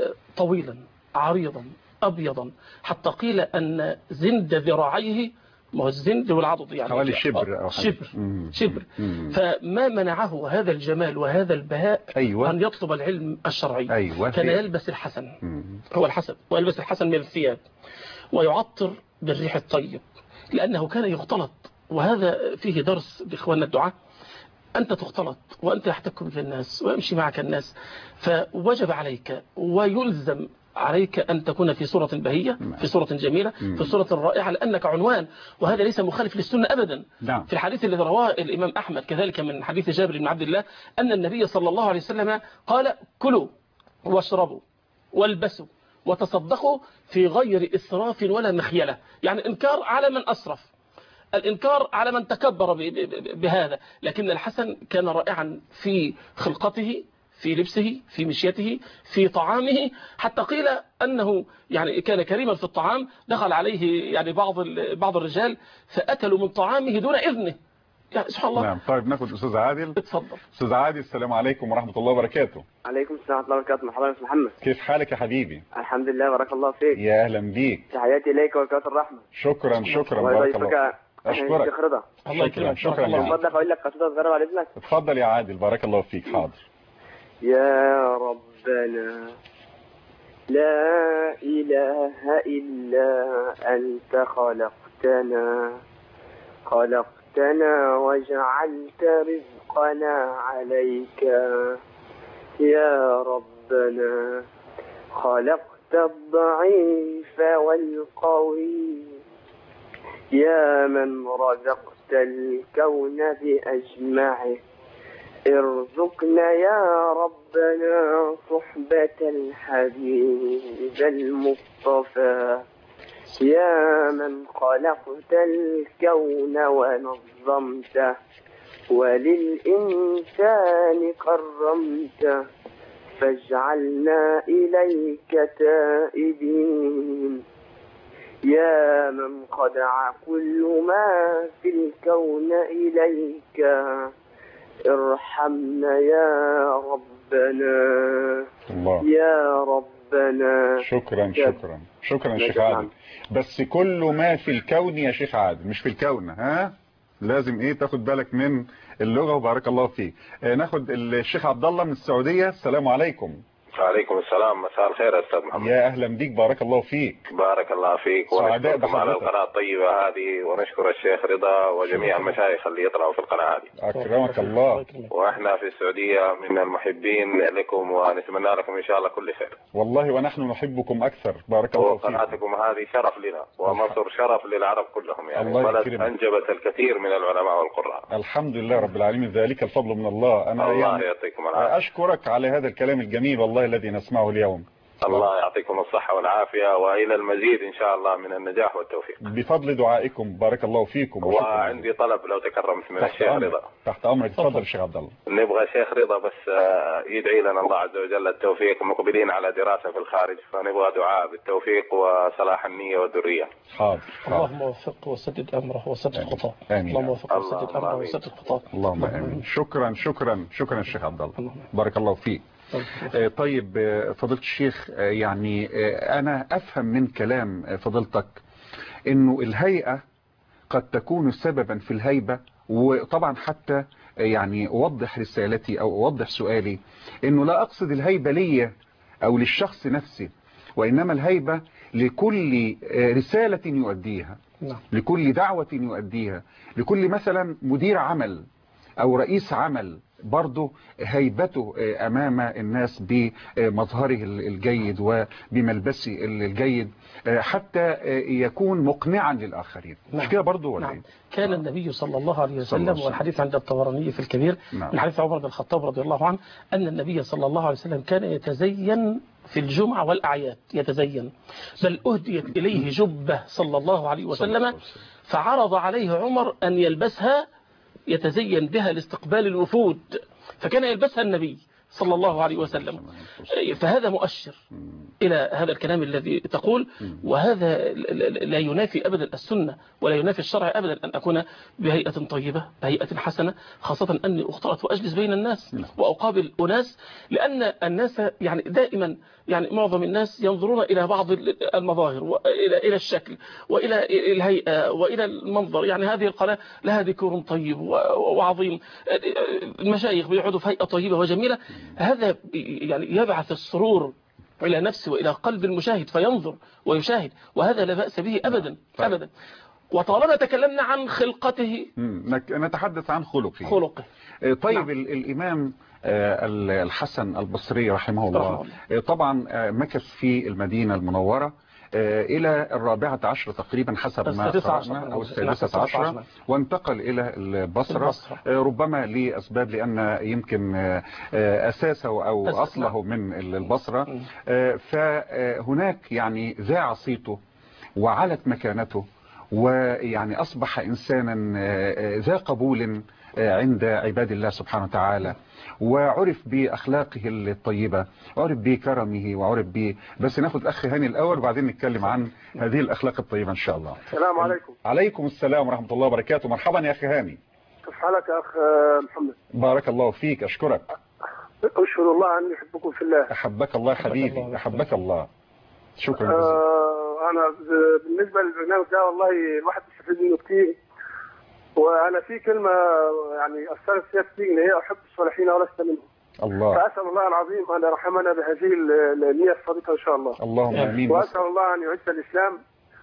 طويلا عريضا أبيضا حتى قيل أن زند ذراعيه ما هو الزند والعضد يعني حوالي شبر أو شبر مم. شبر مم. فما منعه هذا الجمال وهذا البهاء أيوة. أن يطلب العلم الشرعي. أيوة. كان يلبس الحسن مم. هو الحسن ويلبس الحسن من الثياب ويعطر بالريح الطيب لأنه كان يختلط، وهذا فيه درس بإخواننا الدعاء. أنت تختلط وأنت يحتك بك الناس ويمشي معك الناس، فوجب عليك ويلزم عليك أن تكون في صورة بهية، في صورة جميلة، في صورة رائعة، لأنك عنوان، وهذا ليس مخالف للسنة أبدا. نعم. في الحديث الذي رواه الإمام أحمد كذلك من حديث جابر بن عبد الله أن النبي صلى الله عليه وسلم قال: كلوا واشربوا والبسوا وتصدقوا في غير إسراف ولا مخيلة. يعني إنكار على من أسرف، الإنكار على من تكبر بهذا. لكن الحسن كان رائعا في خلقته، في لبسه، في مشيته، في طعامه، حتى قيل أنه يعني كان كريما في الطعام. دخل عليه يعني بعض بعض الرجال فأكلوا من طعامه دون إذنه. يعني سبحان الله. نعم. طيب ناخد أستاذ عادل. اتفضل. أستاذ عادل، السلام عليكم ورحمة الله وبركاته. عليكم السلام ورحمة الله وبركاته. مرحبا يا محمد. كيف حالك يا حبيبي؟ الحمد لله، بارك الله فيك. يا أهلا بيك. تحياتي إليك وبركات الرحمة. شكرا شكرا بارك الله. أشكرك. أشكرك. رضا. الله يكرمك. شكرا. من فضلك أقول لك قصيدة صغيرة بعد إذنك. اتفضل يا عادل بارك الله فيك. حاضر. يا ربنا لا إله إلا أنت خلقتنا خلقتنا وجعلت رزقنا عليك. يا ربنا خلقت الضعيف والقوي، يا من رزقت الكون بأجمعه، ارزقنا يا ربنا صحبة الحبيب المصطفى. يا من خلقت الكون ونظمته وللإنسان كرمته، فاجعلنا إليك تائبين. يا من خدع كل ما في الكون إليك، ارحمنا يا ربنا. الله. يا ربنا. شكرا شكرا شكرا شيخ عادل. بس كل ما في الكون يا شيخ عادل، مش في الكون، ها لازم ايه تاخد بالك من اللغة. وبارك الله فيك. آه ناخد الشيخ عبد الله من السعودية. السلام عليكم. وعليكم السلام. مساء الخير يا استاذ محمد. يا اهلا بيك بارك الله فيك. بارك الله فيك. ونشكركم على القناه الطيبه هذه، ونشكر الشيخ رضا وجميع المشايخ اللي يطلعوا في القناه هذه. اكرمك الله. واحنا في السعوديه من المحبين لكم، ونتمنى لكم ان شاء الله كل خير. والله ونحن نحبكم اكثر. بارك الله فيك. وقناتكم هذه شرف لنا، ومصر شرف للعرب كلهم. يعني الله بلد انجبت الكثير من العلماء والقراء. الحمد لله رب العالمين، ذلك الفضل من الله. انا الله يعني يعطيكم العافيه. اشكرك على هذا الكلام الجميل والله الذي نسمعه اليوم. الله يعطيكم الصحة والعافية، وإلى المزيد إن شاء الله من النجاح والتوفيق بفضل دعائكم. بارك الله فيكم. وعندي طلب لو تكرمت من الشيخ رضا. تحت أمرك. تفضل الشيخ عبد الله. نبغى الشيخ رضا بس يدعي لنا الله عز وجل التوفيق، مقبلين على دراسة في الخارج، فنبغى دعاء بالتوفيق وصلاح النية والذرية. حاضر. اللهم وفقه وسدد أمره وسدد خطاه. اللهم وفقه وسدد أمره وسدد خطاه. اللهم آمين. شكرا شكرا شكرا الشيخ عبد الله. بارك الله فيك. طيب فضيلة الشيخ، يعني أنا أفهم من كلام فضيلتك أنه الهيئة قد تكون سببا في الهيبة. وطبعا حتى يعني أوضح رسالتي أو أوضح سؤالي أنه لا أقصد الهيبة لي أو للشخص نفسه، وإنما الهيبة لكل رسالة يؤديها، لكل دعوة يؤديها، لكل مثلا مدير عمل أو رئيس عمل، برضه هيبته أمام الناس بمظهره الجيد وبملبسه الجيد حتى يكون مقنعا للآخرين. مش كده برضه ولا نعم. إيه؟ كان النبي صلى الله عليه وسلم، والحديث عند الطبراني في الكبير من حديث عمر بن الخطاب رضي الله عنه، أن النبي صلى الله عليه وسلم كان يتزين في الجمعة والأعياد، يتزين، بل أهديت إليه جبة صلى الله عليه وسلم فعرض عليه عمر أن يلبسها يتزين بها لاستقبال الوفود، فكان يلبسها النبي صلى الله عليه وسلم. فهذا مؤشر إلى هذا الكلام الذي تقول، وهذا لا ينافي أبدا السنة ولا ينافي الشرع أبدا أن أكون بهيئة طيبة بهيئة حسنة، خاصة أني أختلط وأجلس بين الناس وأقابل أناس، لأن الناس يعني دائما يعني معظم الناس ينظرون إلى بعض المظاهر وإلى إلى الشكل وإلى الهيئة وإلى المنظر. يعني هذه القناة لها ديكور طيب وعظيم، المشايخ بيقعدوا في هيئة طيبة وجميلة، هذا يعني يبعث السرور إلى نفسه وإلى قلب المشاهد فينظر ويشاهد، وهذا لا بأس به أبدا أبدا. وطالما تكلمنا عن خلقته نتحدث عن خلقه خلقه طيب. نعم. الإمام الحسن البصري رحمه الله طبعا مكث في المدينة المنورة إلى الرابعة عشر تقريبا حسب ما قرأنا أو السادسة عشرة، وانتقل إلى البصرة ربما لأسباب، لأن يمكن أساسه أو أصله من البصرة، فهناك يعني ذاع صيته وعلت مكانته، ويعني أصبح إنسانا ذا قبول عند عباد الله سبحانه وتعالى، وعرف بأخلاقه الطيبة، عرف بكرمه وعرف ب بس ناخد أخ هاني الأول وبعدين نتكلم عن هذه الأخلاق الطيبة إن شاء الله. السلام عليكم. عليكم السلام ورحمة الله وبركاته. مرحبا يا أخي هاني. كيف حالك يا أخ محمد؟ بارك الله فيك، أشكرك. أشهد الله أني أحبكم في الله. أحبك الله حبيبي، أحبك الله. شكرا جزيلا. آه أنا بالنسبة للبرنامج ده والله الواحد بيستفيد منه كتير، وأنا في كلمة يعني أثرت فيها كتير، إن هي أحب الصالحين ولست منهم. الله. فأسأل الله العظيم أن يرحمنا بهذه النية الصادقة إن شاء الله. اللهم آمين. وأسأل الله أن يعز الإسلام.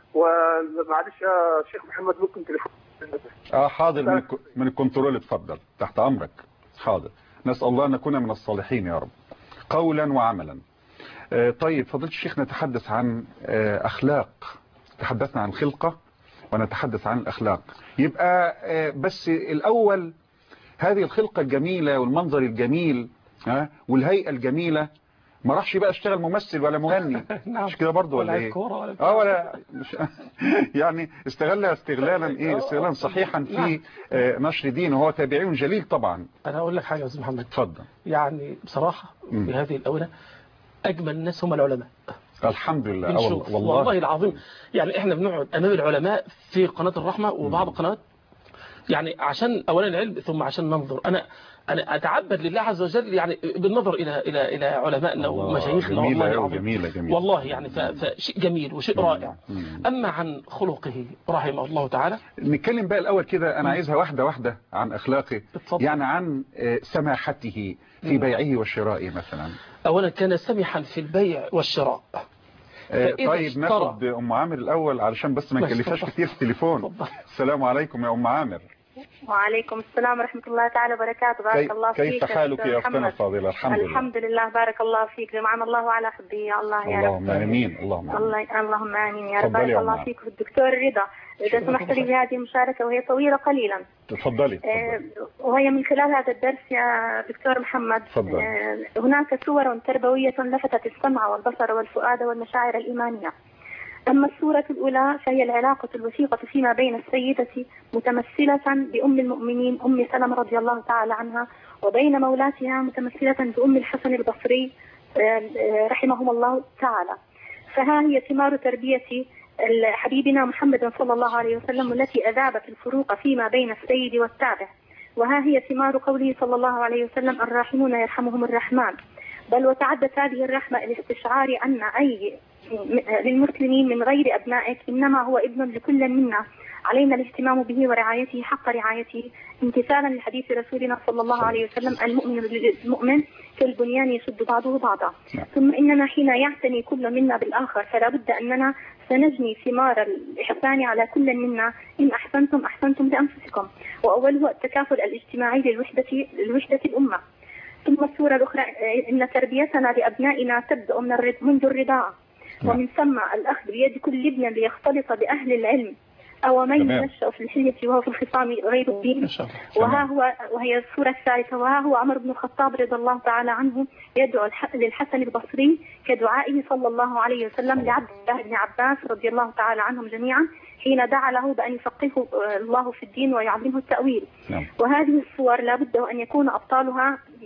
ومعلش يا شيخ محمد ممكن تليفون؟ اه حاضر، من من الكنترول اتفضل، تحت أمرك. حاضر. نسأل الله أن نكون من الصالحين يا رب قولا وعملا. آه طيب فضيلة الشيخ، نتحدث عن آه أخلاق. تحدثنا عن خلقة ونتحدث عن الأخلاق، يبقى آه بس الأول هذه الخلقة الجميلة والمنظر الجميل ها والهيئة الجميلة، ما راحش بقى اشتغل ممثل ولا مغني مش كده برضه ولا ايه؟ اه ولا مش يعني استغلها استغلالا ايه استغلالا صحيحا في آه نشر دين، وهو تابعي جليل طبعا. انا اقول لك حاجه يا استاذ محمد. اتفضل. يعني بصراحه في هذه الاونه اجمل الناس هم العلماء. الحمد لله. والله, والله العظيم يعني احنا بنقعد امام العلماء في قناه الرحمه وبعض القنوات، يعني عشان اولا العلم ثم عشان ننظر. انا انا اتعبد لله عز وجل يعني بالنظر الى الى الى علمائنا ومشايخنا. والله العظيم جميلة جميلة والله يعني فشيء جميل وشيء رائع. اما عن خلقه رحمه الله تعالى، نتكلم بقى الاول كده، انا عايزها واحده واحده عن اخلاقه. يعني عن سماحته في بيعه وشرائه مثلا. اولا كان سمحا في البيع والشراء. طيب ناخد ام عامر الاول علشان بس ما نكلفهاش كتير في التليفون. السلام عليكم يا ام عامر. وعليكم السلام ورحمة الله تعالى وبركاته. بارك كي الله فيك. كيف حالك يا أختنا الفاضلة؟ الحمد لله. الحمد لله بارك الله فيك. جمعنا الله على حبه يا الله يا رب. اللهم آمين. اللهم آمين. الله اللهم آمين يا رب. بارك الله فيك. الدكتور رضا، إذا سمحت لي بهذه المشاركة وهي طويلة قليلا. تفضلي. آه وهي من خلال هذا الدرس يا دكتور محمد. تفضل. آه هناك صور تربوية لفتت السمع والبصر والفؤاد والمشاعر الإيمانية. أما الصورة الأولى فهي العلاقة الوثيقة فيما بين السيدة متمثلة بأم المؤمنين أم سلمة رضي الله تعالى عنها، وبين مولاتها متمثلة بأم الحسن البصري رحمهم الله تعالى. فها هي ثمار تربية حبيبنا محمد صلى الله عليه وسلم التي أذابت الفروق فيما بين السيد والتابع، وها هي ثمار قوله صلى الله عليه وسلم الراحمون يرحمهم الرحمن. بل وتعدت هذه الرحمة الاستشعار أن أي للمسلمين من غير أبنائك إنما هو ابن لكل منا، علينا الاهتمام به ورعايته حق رعايته، امتثالا لحديث رسولنا صلى الله عليه وسلم المؤمن للمؤمن كالبنيان يشد بعضه بعضا. ثم إننا حين يعتني كل منا بالآخر فلا بد أننا سنجني ثمار الإحسان على كل منا. إن أحسنتم أحسنتم لأنفسكم، وأوله التكافل الاجتماعي للوحدة للوحدة الأمة. ثم الصورة الأخرى إن تربيتنا لأبنائنا تبدأ من منذ الرضاعة، ومن ثم الأخذ بيد كل ابن ليختلط بأهل العلم، أو من ينشأ في الحلية وهو في الخصام غير الدين. وها هو وهي الصورة الثالثة، وها هو عمر بن الخطاب رضي الله تعالى عنه يدعو للحسن البصري كدعائه صلى الله عليه وسلم لعبد الله بن عباس رضي الله تعالى عنهم جميعا حين دعا له بأن يفقهه الله في الدين ويعلمه التأويل. وهذه الصور لا بد أن يكون أبطالها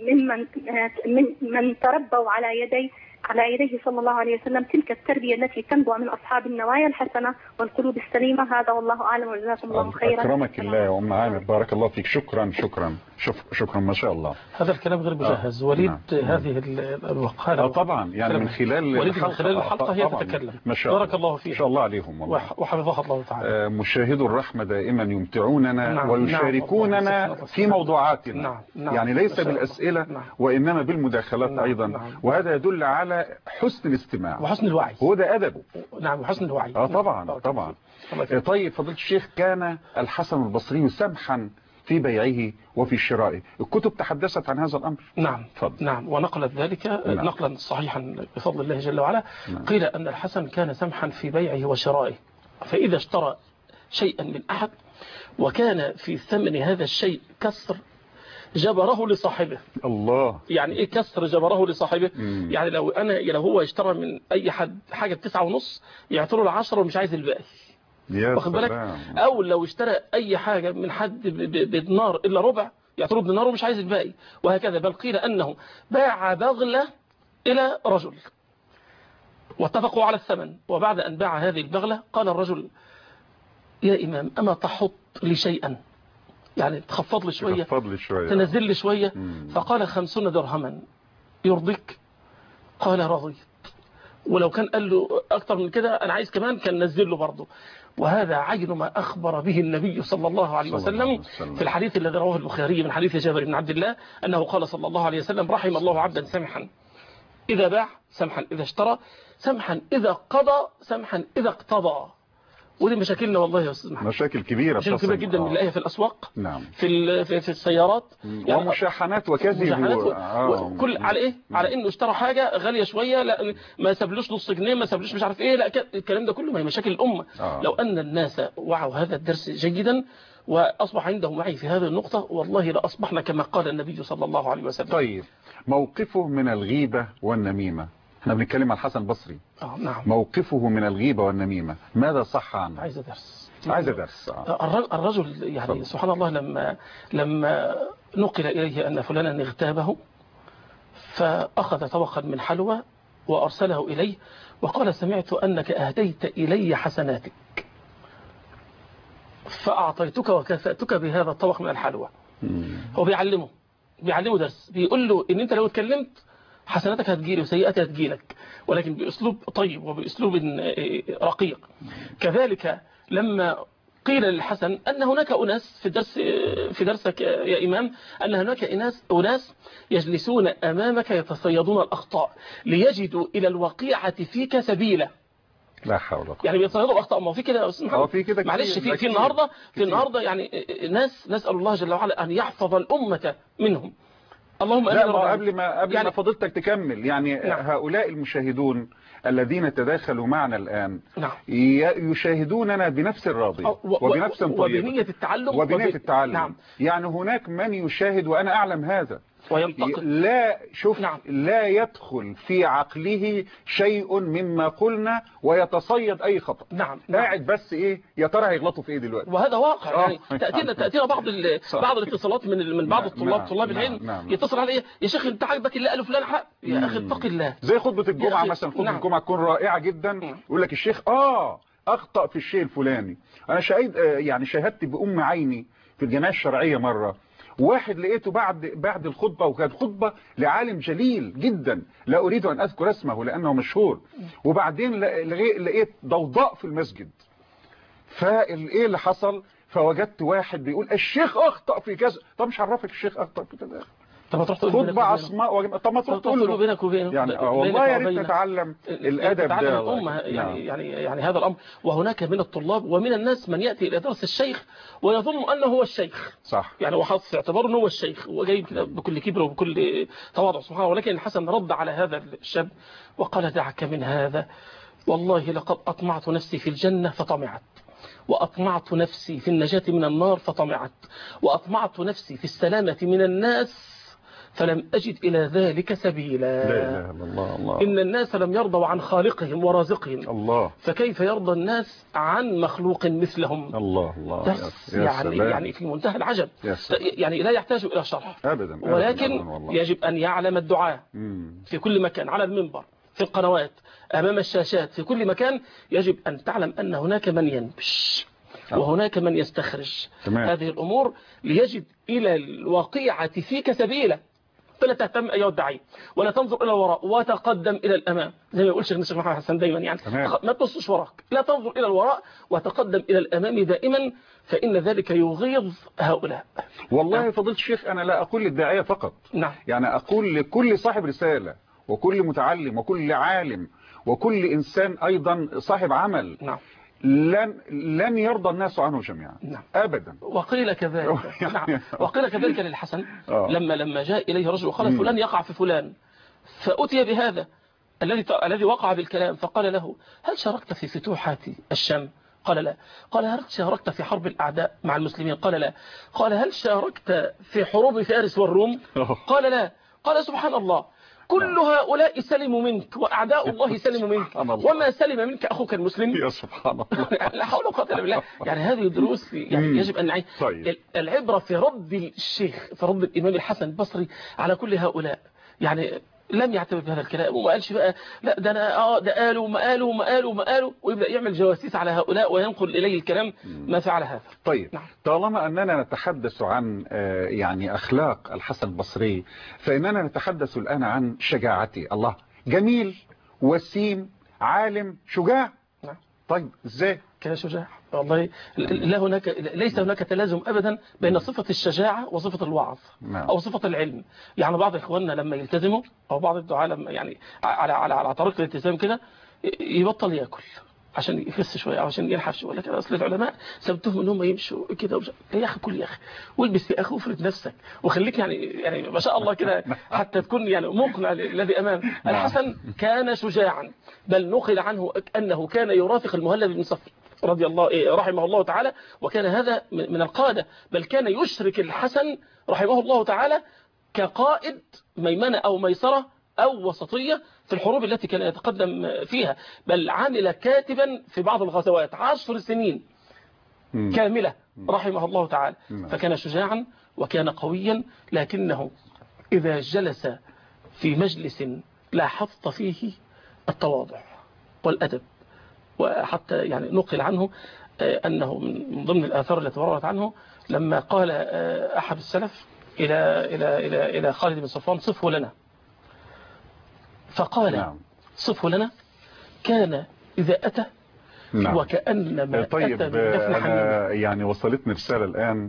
ممن من من تربوا على يدي على يديه صلى الله عليه وسلم تلك التربية التي تنبع من أصحاب النوايا الحسنة والقلوب السليمة. هذا والله أعلم وجزاكم الله خيرا. أكرمك الله يا أم عامر، بارك الله فيك. شكرا شكرا شكرا, شكرا ما شاء الله. هذا الكلام غير مجهز. آه. وليد نعم. هذه المقالة آه طبعا يعني من خلال وليد من خلال الحلقة هي تتكلم ما شاء الله. بارك الله فيها. ما شاء الله عليهم والله. وحفظها الله تعالى. آه مشاهدو الرحمة دائما يمتعوننا نعم. ويشاركوننا نعم. في موضوعاتنا نعم. نعم. يعني ليس بالأسئلة نعم. وإنما بالمداخلات نعم. أيضا نعم. وهذا يدل على حسن الاستماع وحسن الوعي. هو ده أدبه. نعم وحسن الوعي. آه طبعا نعم. طبعا. طيب فضيلة الشيخ، كان الحسن البصري سمحا في بيعه وفي شرائه، الكتب تحدثت عن هذا الأمر. نعم فضل. نعم ونقلت ذلك نعم. نقلا صحيحا بفضل الله جل وعلا. نعم. قيل أن الحسن كان سمحا في بيعه وشرائه، فإذا اشترى شيئا من أحد وكان في ثمن هذا الشيء كسر جبره لصاحبه. الله. يعني ايه كسر جبره لصاحبه؟ مم. يعني لو انا لو هو اشترى من اي حد حاجه بتسعة ونص يعطوا له العشرة ومش عايز الباقي. واخد بالك؟ او لو اشترى اي حاجه من حد بدينار الا ربع يعطوا له بدينار ومش عايز الباقي، وهكذا. بل قيل انه باع بغله الى رجل واتفقوا على الثمن، وبعد ان باع هذه البغله قال الرجل: يا امام اما تحط لي شيئا، يعني تخفض لي شوية, تخفض لي شوية تنزل لي شوية. مم. فقال: خمسون درهما يرضيك؟ قال: رضيت. ولو كان قال له أكتر من كده أنا عايز كمان كان نزل له برضه. وهذا عين ما أخبر به النبي صلى الله عليه وسلم في الحديث الذي رواه البخاري من حديث جابر بن عبد الله أنه قال صلى الله عليه وسلم: رحم الله عبدا سمحا إذا باع، سمحا إذا اشترى، سمحا إذا قضى، سمحا إذا اقتضى. ودي مشاكلنا والله يا استاذ محمد، مشاكل كبيره مشاكل كبيره جدا من الآية في الاسواق. نعم. في في, في السيارات يعني ومشاحنات وكذب و... آه. وكل على ايه مم. على انه اشترى حاجه غاليه شويه، لا ما سابلوش نص جنيه، ما سابلوش مش عارف ايه، لا الكلام ده كله ما هي مشاكل الامه. آه. لو ان الناس وعوا هذا الدرس جيدا واصبح عندهم وعي في هذه النقطه، والله لاصبحنا كما قال النبي صلى الله عليه وسلم. طيب موقفه من الغيبه والنميمه، احنا بنتكلم عن الحسن البصري. اه نعم. موقفه من الغيبة والنميمة ماذا صح عنه؟ عايز درس. عايز درس. آه. الرجل يعني فضل. سبحان الله لما لما نقل إليه أن فلانا اغتابه فأخذ طبقا من حلوى وأرسله إليه وقال: سمعت أنك أهديت إلي حسناتك فأعطيتك وكافأتك بهذا الطبق من الحلوى. مم. هو بيعلمه بيعلمه درس، بيقول له إن أنت لو اتكلمت حسناتك هتجيلي وسيئاتك هتجيلك، ولكن بأسلوب طيب وبأسلوب رقيق. كذلك لما قيل للحسن أن هناك أناس في درس في درسك يا إمام أن هناك أناس أناس يجلسون أمامك يتصيدون الأخطاء ليجدوا إلى الوقيعة فيك سبيلا. لا حول ولا قوة. يعني بيتصيدوا الأخطاء. ما هو في كده يا أستاذ محمد. في كده معلش في في النهارده في النهارده يعني ناس نسأل الله جل وعلا أن يحفظ الأمة منهم. اللهم لا ما قبل ما قبل يعني ما فضلتك تكمل يعني نعم. هؤلاء المشاهدون الذين تداخلوا معنا الآن نعم. يشاهدوننا بنفس الراضية وبنفس طيبة وبنية التعلم وبنية وب... التعلم نعم. يعني هناك من يشاهد وأنا أعلم هذا وينتقل. لا شوف نعم. لا يدخل في عقله شيء مما قلنا ويتصيد أي خطأ. نعم. قاعد نعم. بس إيه يا ترى هيغلطوا في إيه دلوقتي. وهذا واقع يعني تأتينا تأتينا بعض ال... بعض الاتصالات من من بعض نعم. الطلاب نعم. طلاب العلم نعم. نعم. يتصل علي: يا شيخ أنت عاجبك اللي قاله فلان حق. يا أخي اتق الله. زي خطبة الجمعة مثلا، خطبة نعم. الجمعة تكون رائعة جدا يقول لك الشيخ آه أخطأ في الشيء الفلاني. أنا شاهد يعني شاهدت بأم عيني في الجمعية الشرعية مرة واحد لقيته بعد بعد الخطبة، وكانت خطبة لعالم جليل جدا لا أريد أن أذكر اسمه لأنه مشهور، وبعدين لقيت ضوضاء في المسجد. فايه اللي حصل؟ فوجدت واحد بيقول الشيخ أخطأ في كذا. طب مش عرفك الشيخ أخطأ في كذا؟ طب ما تروح تقول خطبة عصماء وجم... طب ما تروح تقول له بينك وبينه يعني والله يا ريت نتعلم الادب ده الأمة يعني يعني يعني هذا الامر. وهناك من الطلاب ومن الناس من ياتي الى درس الشيخ ويظن انه هو الشيخ صح، يعني هو حاطط في اعتباره انه هو الشيخ وجاي كده بكل كبر وبكل تواضع سبحانه. ولكن الحسن رد على هذا الشاب وقال: دعك من هذا، والله لقد اطمعت نفسي في الجنة فطمعت، وأطمعت نفسي في النجاة من النار فطمعت، وأطمعت نفسي في السلامة من الناس فلم أجد إلى ذلك سبيلا. لا إله إلا الله. الله. إن الناس لم يرضوا عن خالقهم ورازقهم، الله. فكيف يرضى الناس عن مخلوق مثلهم؟ الله الله. بس يعني يعني في منتهى العجب، يعني لا يحتاج إلى شرح أبدا، ولكن أبداً يجب أن يعلم الدعاء في كل مكان، على المنبر، في القنوات، أمام الشاشات، في كل مكان، يجب أن تعلم أن هناك من ينبش وهناك من يستخرج تمام. هذه الأمور ليجد إلى الواقعة فيك سبيلا. فلا تهتم أيها الداعي ولا تنظر إلى الوراء وتقدم إلى الأمام، زي ما يقول شيخ محمد حسن دايما، يعني تمام. ما تبصش وراك، لا تنظر إلى الوراء وتقدم إلى الأمام دائما، فإن ذلك يغيظ هؤلاء. والله نعم. فضيلة الشيخ أنا لا أقول للداعية فقط، نعم. يعني أقول لكل صاحب رسالة وكل متعلم وكل عالم وكل إنسان أيضا صاحب عمل، نعم. لن لن يرضى الناس عنه جميعا، نعم. ابدا. وقيل كذلك نعم. وقيل كذلك للحسن لما لما جاء اليه رجل وقال فلان يقع في فلان، فاتي بهذا الذي الذي وقع بالكلام، فقال له هل شاركت في فتوحات الشام؟ قال لا. قال هل شاركت في حرب الاعداء مع المسلمين؟ قال لا. قال هل شاركت في حروب فارس والروم؟ قال لا. قال سبحان الله، كل هؤلاء سلموا منك وأعداء الله سلموا منك، وما سلم منك أخوك المسلم. يا سبحان الله. لا حول ولا قوة إلا بالله. يعني هذه دروس يعني يجب أن نعي. طيب. العبرة في رد الشيخ، في رد الإمام الحسن البصري على كل هؤلاء، يعني لم يعتبر بهذا الكلام وما قالش بقى لا ده انا اه ده قالوا ما قالوا ما قالوا ما قالوا ويبدا يعمل جواسيس على هؤلاء وينقل اليه الكلام. ما فعل هذا. طيب نعم. طالما اننا نتحدث عن يعني اخلاق الحسن البصري، فاننا نتحدث الان عن شجاعته. الله، جميل وسيم عالم شجاع. نعم. طيب ازاي كان شجاع؟ والله لا هناك ليس هناك تلازم ابدا بين صفه الشجاعه وصفه الوعظ او صفه العلم. يعني بعض اخواننا لما يلتزموا او بعض الدعاة لما يعني على على على طريقه الالتزام كده يبطل ياكل عشان يخس شويه او عشان ينحف شويه، لكن اصل العلماء سبتهم ان هم يمشوا كده ومش... يا اخي كل يا اخي والبس يا اخي وافرد نفسك وخليك يعني يعني ما شاء الله كده حتى تكون يعني مقنع الذي امام. الحسن كان شجاعا، بل نقل عنه انه كان يرافق المهلب بن صفر رضي الله رحمه الله تعالى، وكان هذا من القادة، بل كان يشرك الحسن رحمه الله تعالى كقائد ميمنة أو ميسرة أو وسطية في الحروب التي كان يتقدم فيها، بل عمل كاتبا في بعض الغزوات عشر سنين كاملة رحمه الله تعالى. فكان شجاعا وكان قويا، لكنه إذا جلس في مجلس لاحظت فيه التواضع والأدب. وحتى يعني نقل عنه أنه من ضمن الآثار التي وردت عنه لما قال أحد السلف إلى إلى إلى إلى خالد بن صفوان صفه لنا، فقال نعم. صفه لنا كان إذا أتى نعم. وكأنما طيب أتى من دفن حميم. يعني وصلتني رسالة الآن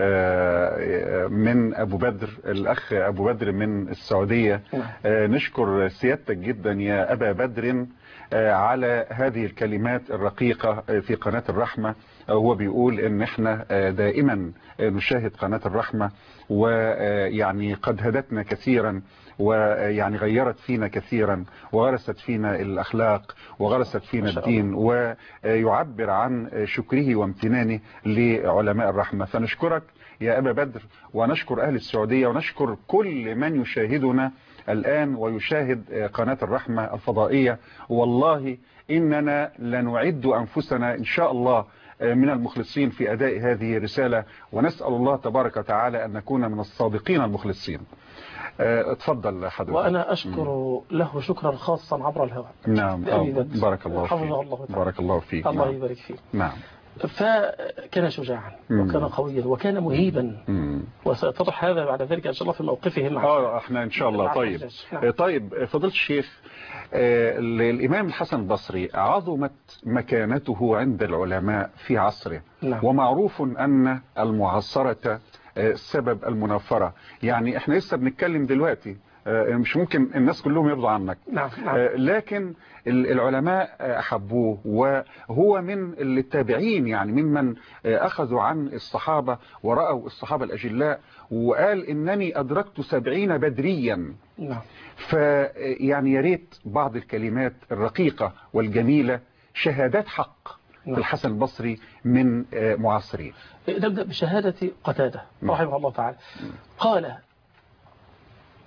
من أبو بدر، الأخ أبو بدر من السعودية. نعم. نشكر سيادتك جدا يا أبا بدر على هذه الكلمات الرقيقة في قناة الرحمة. هو بيقول ان احنا دائما نشاهد قناة الرحمة، ويعني قد هدتنا كثيرا، ويعني غيرت فينا كثيرا، وغرست فينا الأخلاق، وغرست فينا الدين، ويعبر عن شكره وامتنانه لعلماء الرحمة. فنشكرك يا أبا بدر، ونشكر أهل السعودية، ونشكر كل من يشاهدنا الآن ويشاهد قناة الرحمة الفضائية. والله إننا لنعد أنفسنا إن شاء الله من المخلصين في أداء هذه الرسالة، ونسأل الله تبارك وتعالى أن نكون من الصادقين المخلصين. اتفضل حضرتك. وأنا أشكر م. له شكرا خاصا عبر الهواء. نعم. بارك الله فيك. الله بارك الله فيك. الله نعم. يبارك فيك. نعم. فكان شجاعا وكان قويا وكان مهيبا، وسيتضح هذا بعد ذلك ان شاء الله في موقفه مع اه احنا ان شاء الله. طيب نعم. طيب فضيلة الشيخ، آه الامام الحسن البصري عظمت مكانته عند العلماء في عصره. نعم. ومعروف ان المعاصرة آه سبب المنافرة. يعني احنا لسه بنتكلم دلوقتي، مش ممكن الناس كلهم يرضوا عنك. نعم. نعم. لكن العلماء أحبوه، وهو من التابعين، يعني ممن أخذوا عن الصحابة ورأوا الصحابة الأجلاء، وقال إنني أدركت سبعين بدريا. نعم. فيعني ياريت بعض الكلمات الرقيقة والجميلة شهادات حق في الحسن البصري من معاصرين. نبدأ بشهادة قتادة رحمه الله تعالى. قال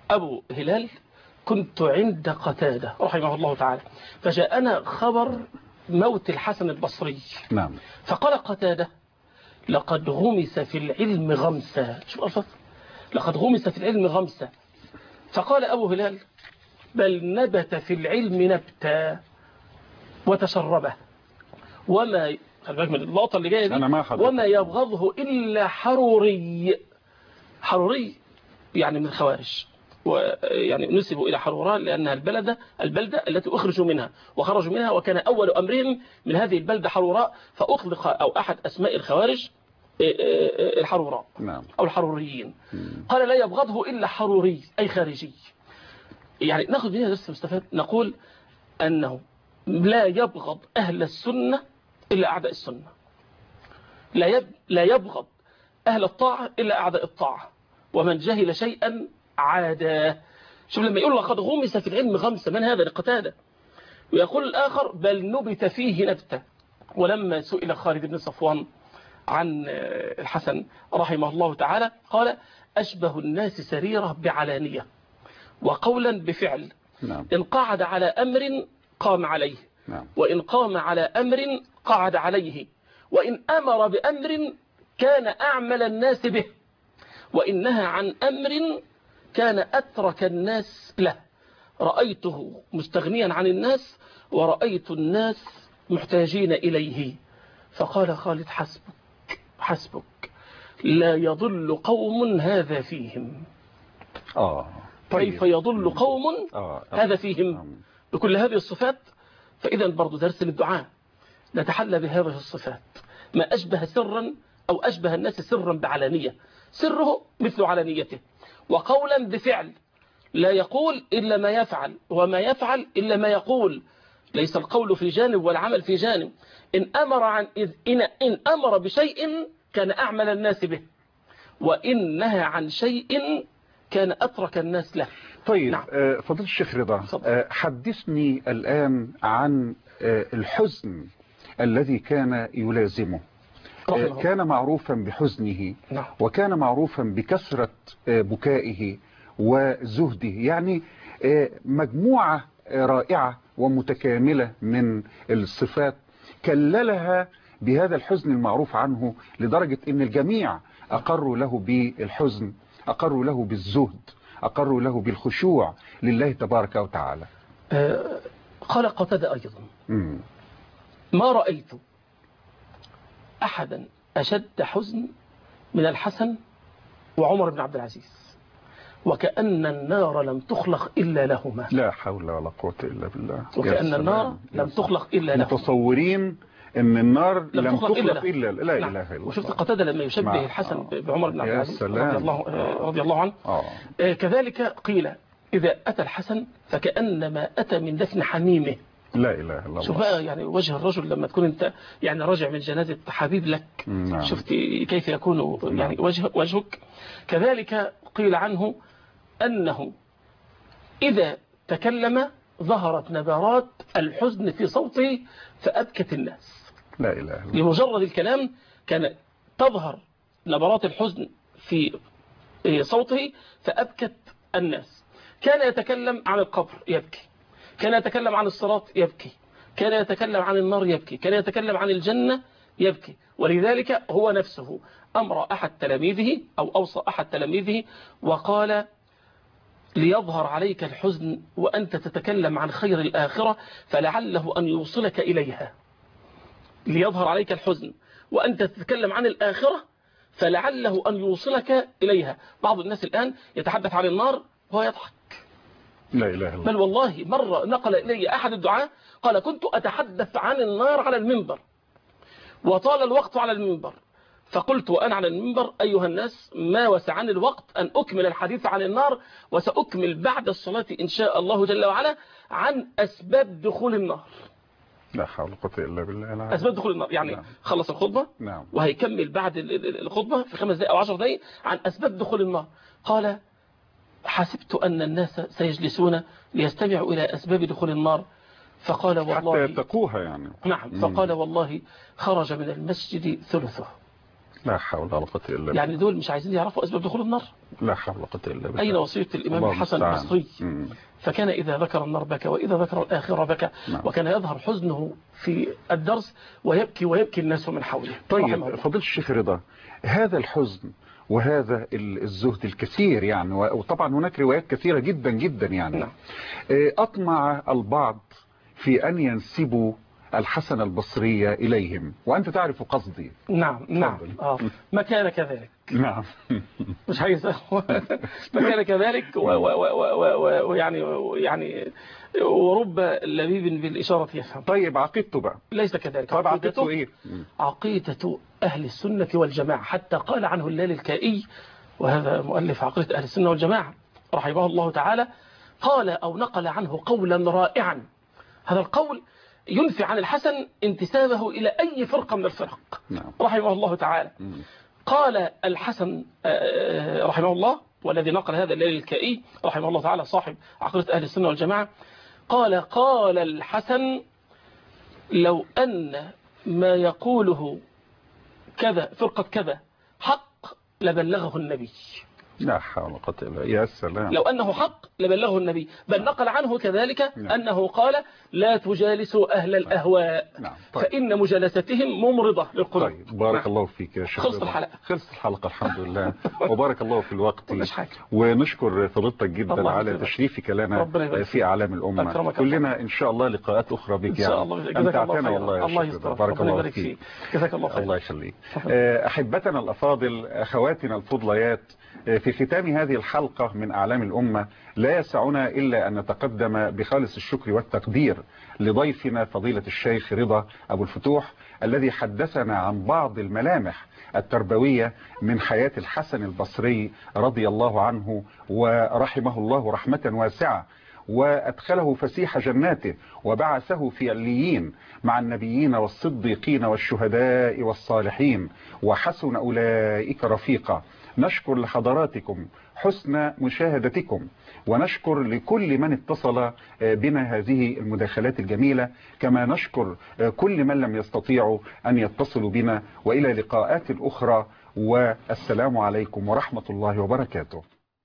أبو هلال كنت عند قتادة رحمه الله تعالى، فجاءنا خبر موت الحسن البصري. نعم. فقال قتادة لقد غمس في العلم غمسا. شوف الفضل، لقد غمس في العلم غمسا. فقال أبو هلال بل نبت في العلم نبتا وتشربه وما خلي بالك من اللقطة اللي جاية دي، وما يبغضه إلا حروري. حروري يعني من الخوارج، ويعني نسبوا إلى حروران لأنها البلدة البلدة التي أخرجوا منها وخرجوا منها، وكان أول أمرهم من هذه البلدة حروراء، فأطلق أو أحد أسماء الخوارج الحروراء أو الحروريين. قال لا يبغضه إلا حروري أي خارجي. يعني نأخذ منها درس مستفاد، نقول أنه لا يبغض أهل السنة إلا أعداء السنة، لا يب لا يبغض أهل الطاعة إلا أعداء الطاعة، ومن جهل شيئا عاداه. شوف لما يقول لقد غمس في العلم غمسة، من هذا؟ لقتادة. ويقول الآخر بل نبت فيه نبتة. ولما سئل خالد بن صفوان عن الحسن رحمه الله تعالى قال أشبه الناس سريرة بعلانية وقولا بفعل. نعم. إن قعد على أمر قام عليه. نعم. وإن قام على أمر قعد عليه، وإن أمر بأمر كان أعمل الناس به، وإن نهى عن أمر كان أترك الناس له. رأيته مستغنيا عن الناس ورأيت الناس محتاجين إليه. فقال خالد حسبك حسبك لا يضل قوم هذا فيهم. آه. طيب. كيف يضل قوم آه. هذا فيهم آه. بكل هذه الصفات. فإذا برضو درس للدعاء نتحلى بهذه الصفات، ما أشبه سرا أو أشبه الناس سرا بعلانية، سره مثل علانيته، وقولا بفعل لا يقول إلا ما يفعل، وما يفعل إلا ما يقول، ليس القول في جانب والعمل في جانب. إن أمر, عن إن, إن أمر بشيء كان أعمل الناس به، وإن نهى عن شيء كان أترك الناس له. طيب. نعم. فضيلة الشيخ رضا، حدثني الآن عن الحزن الذي كان يلازمه. كان معروفا بحزنه. نعم. وكان معروفا بكثرة بكائه وزهده، يعني مجموعة رائعة ومتكاملة من الصفات كللها بهذا الحزن المعروف عنه، لدرجة ان الجميع اقروا له بالحزن، اقروا له بالزهد، اقروا له بالخشوع لله تبارك وتعالى. أه قال قتادة ايضا مم. ما رأيت احدا اشد حزن من الحسن وعمر بن عبد العزيز، وكأن النار لم تخلق إلا لهما. لا حول ولا قوة إلا بالله. وكأن النار لم تخلق إلا لهما. متصورين ان النار لم, لم تخلق, تخلق إلا, إلا لا نعم. إله إلا الله. وشفت قتادة لما يشبه مع... الحسن بعمر بن عبد العزيز رضي الله, رضي الله عنه. آه. آه كذلك قيل إذا أتى الحسن فكأنما أتى من دفن حميمه. لا إله إلا الله. شوف بقى يعني وجه الرجل لما تكون أنت يعني راجع من جنازة حبيب لك. نعم. شفت كيف يكون يعني وجه وجهك. كذلك قيل عنه أنه إذا تكلم ظهرت نبرات الحزن في صوته فأبكت الناس. لا إله إلا الله. لمجرد الكلام كان تظهر نبرات الحزن في صوته فأبكت الناس. كان يتكلم عن القبر يبكي، كان يتكلم عن الصراط يبكي، كان يتكلم عن النار يبكي، كان يتكلم عن الجنة يبكي. ولذلك هو نفسه أمر أحد تلاميذه أو أوصى أحد تلاميذه وقال ليظهر عليك الحزن وأنت تتكلم عن خير الآخرة فلعله أن يوصلك إليها. ليظهر عليك الحزن وأنت تتكلم عن الآخرة فلعله أن يوصلك إليها. بعض الناس الآن يتحدث عن النار وهو يضحك. لا إله إلا الله. بل والله مرة نقل إلي أحد الدعاة قال كنت أتحدث عن النار على المنبر وطال الوقت على المنبر، فقلت وأنا على المنبر أيها الناس ما وسعني الوقت أن أكمل الحديث عن النار، وسأكمل بعد الصلاة إن شاء الله جل وعلا عن أسباب دخول النار. لا حول ولا قوة إلا بالله. نعم. أسباب دخول النار يعني نعم. خلص الخطبة. نعم. وهيكمل بعد الخطبة في خمس دقائق أو عشر دقائق عن أسباب دخول النار. قال حسبت أن الناس سيجلسون ليستمعوا إلى أسباب دخول النار، فقال والله حتى يتقوها يعني. نعم. فقال والله خرج من المسجد ثلثه. لا حول ولا قوة إلا بالله. يعني دول مش عايزين يعرفوا أسباب دخول النار. لا حول ولا قوة إلا بالله. أين وصية الإمام الحسن البصري؟ فكان إذا ذكر النار بكى وإذا ذكر الآخرة بكى. نعم. وكان يظهر حزنه في الدرس ويبكي ويبكي الناس من حوله. طيب فضيلة الشيخ رضا، هذا الحزن وهذا الزهد الكثير يعني، وطبعا هناك روايات كثيرة جدا جدا يعني. نعم. أطمع البعض في أن ينسبوا الحسن البصري إليهم، وأنت تعرف قصدي. نعم نعم آه. ما كان كذلك. نعم. مش عايز ما كان كذلك ويعني يعني ورب لبيب بالإشارة يفهم. طيب عقيدته بقى ليس كذلك. طيب عقيدته إيه؟ عقيدة أهل السنة والجماعة، حتى قال عنه اللالكائي، وهذا مؤلف عقيدة أهل السنة والجماعة رحمه الله تعالى، قال أو نقل عنه قولا رائعا. هذا القول ينفي عن الحسن انتسابه إلى أي فرقة من الفرق. نعم. رحمه الله تعالى. م. قال الحسن رحمه الله، والذي نقل هذا اللالكائي رحمه الله تعالى صاحب عقيدة أهل السنة والجماعة، قال قال الحسن لو أن ما يقوله كذا فرقة كذا حق لبلغه النبي. لا حول ولا قوة إلا بالله. يا سلام. لو أنه حق لبلغه النبي. بل نقل عنه كذلك نعم. أنه قال لا تجالسوا أهل الأهواء. نعم. طيب. فإن مجالستهم ممرضة للقلوب. طيب بارك نعم. الله فيك يا شيخ. خلص الحلقة. خلص الحلقة الحمد لله. وبارك الله في الوقت. ونشكر فضيلتك جدا على تشريفك لنا في أعلام الأمة. كلنا إن شاء الله لقاءات أخرى بك. إن شاء الله. أنت أعطينا والله يا الله شيخ. يستر. بارك الله فيك. جزاك الله خير. الله يخليك. أحبتنا الأفاضل، أخواتنا الفضليات، في ختام هذه الحلقة من أعلام الأمة لا يسعنا إلا أن نتقدم بخالص الشكر والتقدير لضيفنا فضيلة الشيخ رضا أبو الفتوح، الذي حدثنا عن بعض الملامح التربوية من حياة الحسن البصري رضي الله عنه ورحمه الله رحمة واسعة، وأدخله فسيح جناته وبعثه في عليين مع النبيين والصديقين والشهداء والصالحين، وحسن أولئك رفيقا. نشكر لحضراتكم حسن مشاهدتكم، ونشكر لكل من اتصل بنا هذه المداخلات الجميلة، كما نشكر كل من لم يستطيعوا أن يتصلوا بنا. وإلى لقاءات أخرى، والسلام عليكم ورحمة الله وبركاته.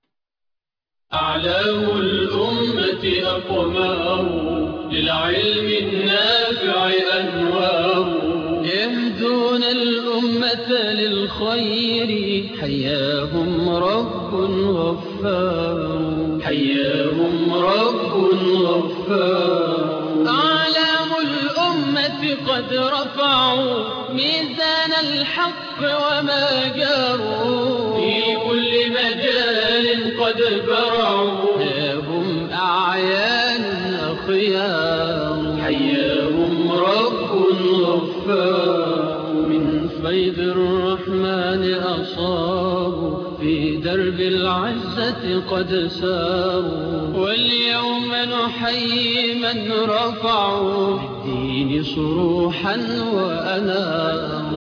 أعلام الأمة أقمار للعلم النافع أنوار، يهدون الأمة للخير حياهم رب غفار، حياهم رب غفار. أعلام الأمة قد رفعوا ميزان الحق وما جاروا، في كل مجال قد برعوا، لهم أعيان أخيار، حياهم رب غفار. من فيض الرحمن أصابوا، في درب العزة قد ساروا، واليوم نحيي من رفعوا بالدين صروحا وأناروا.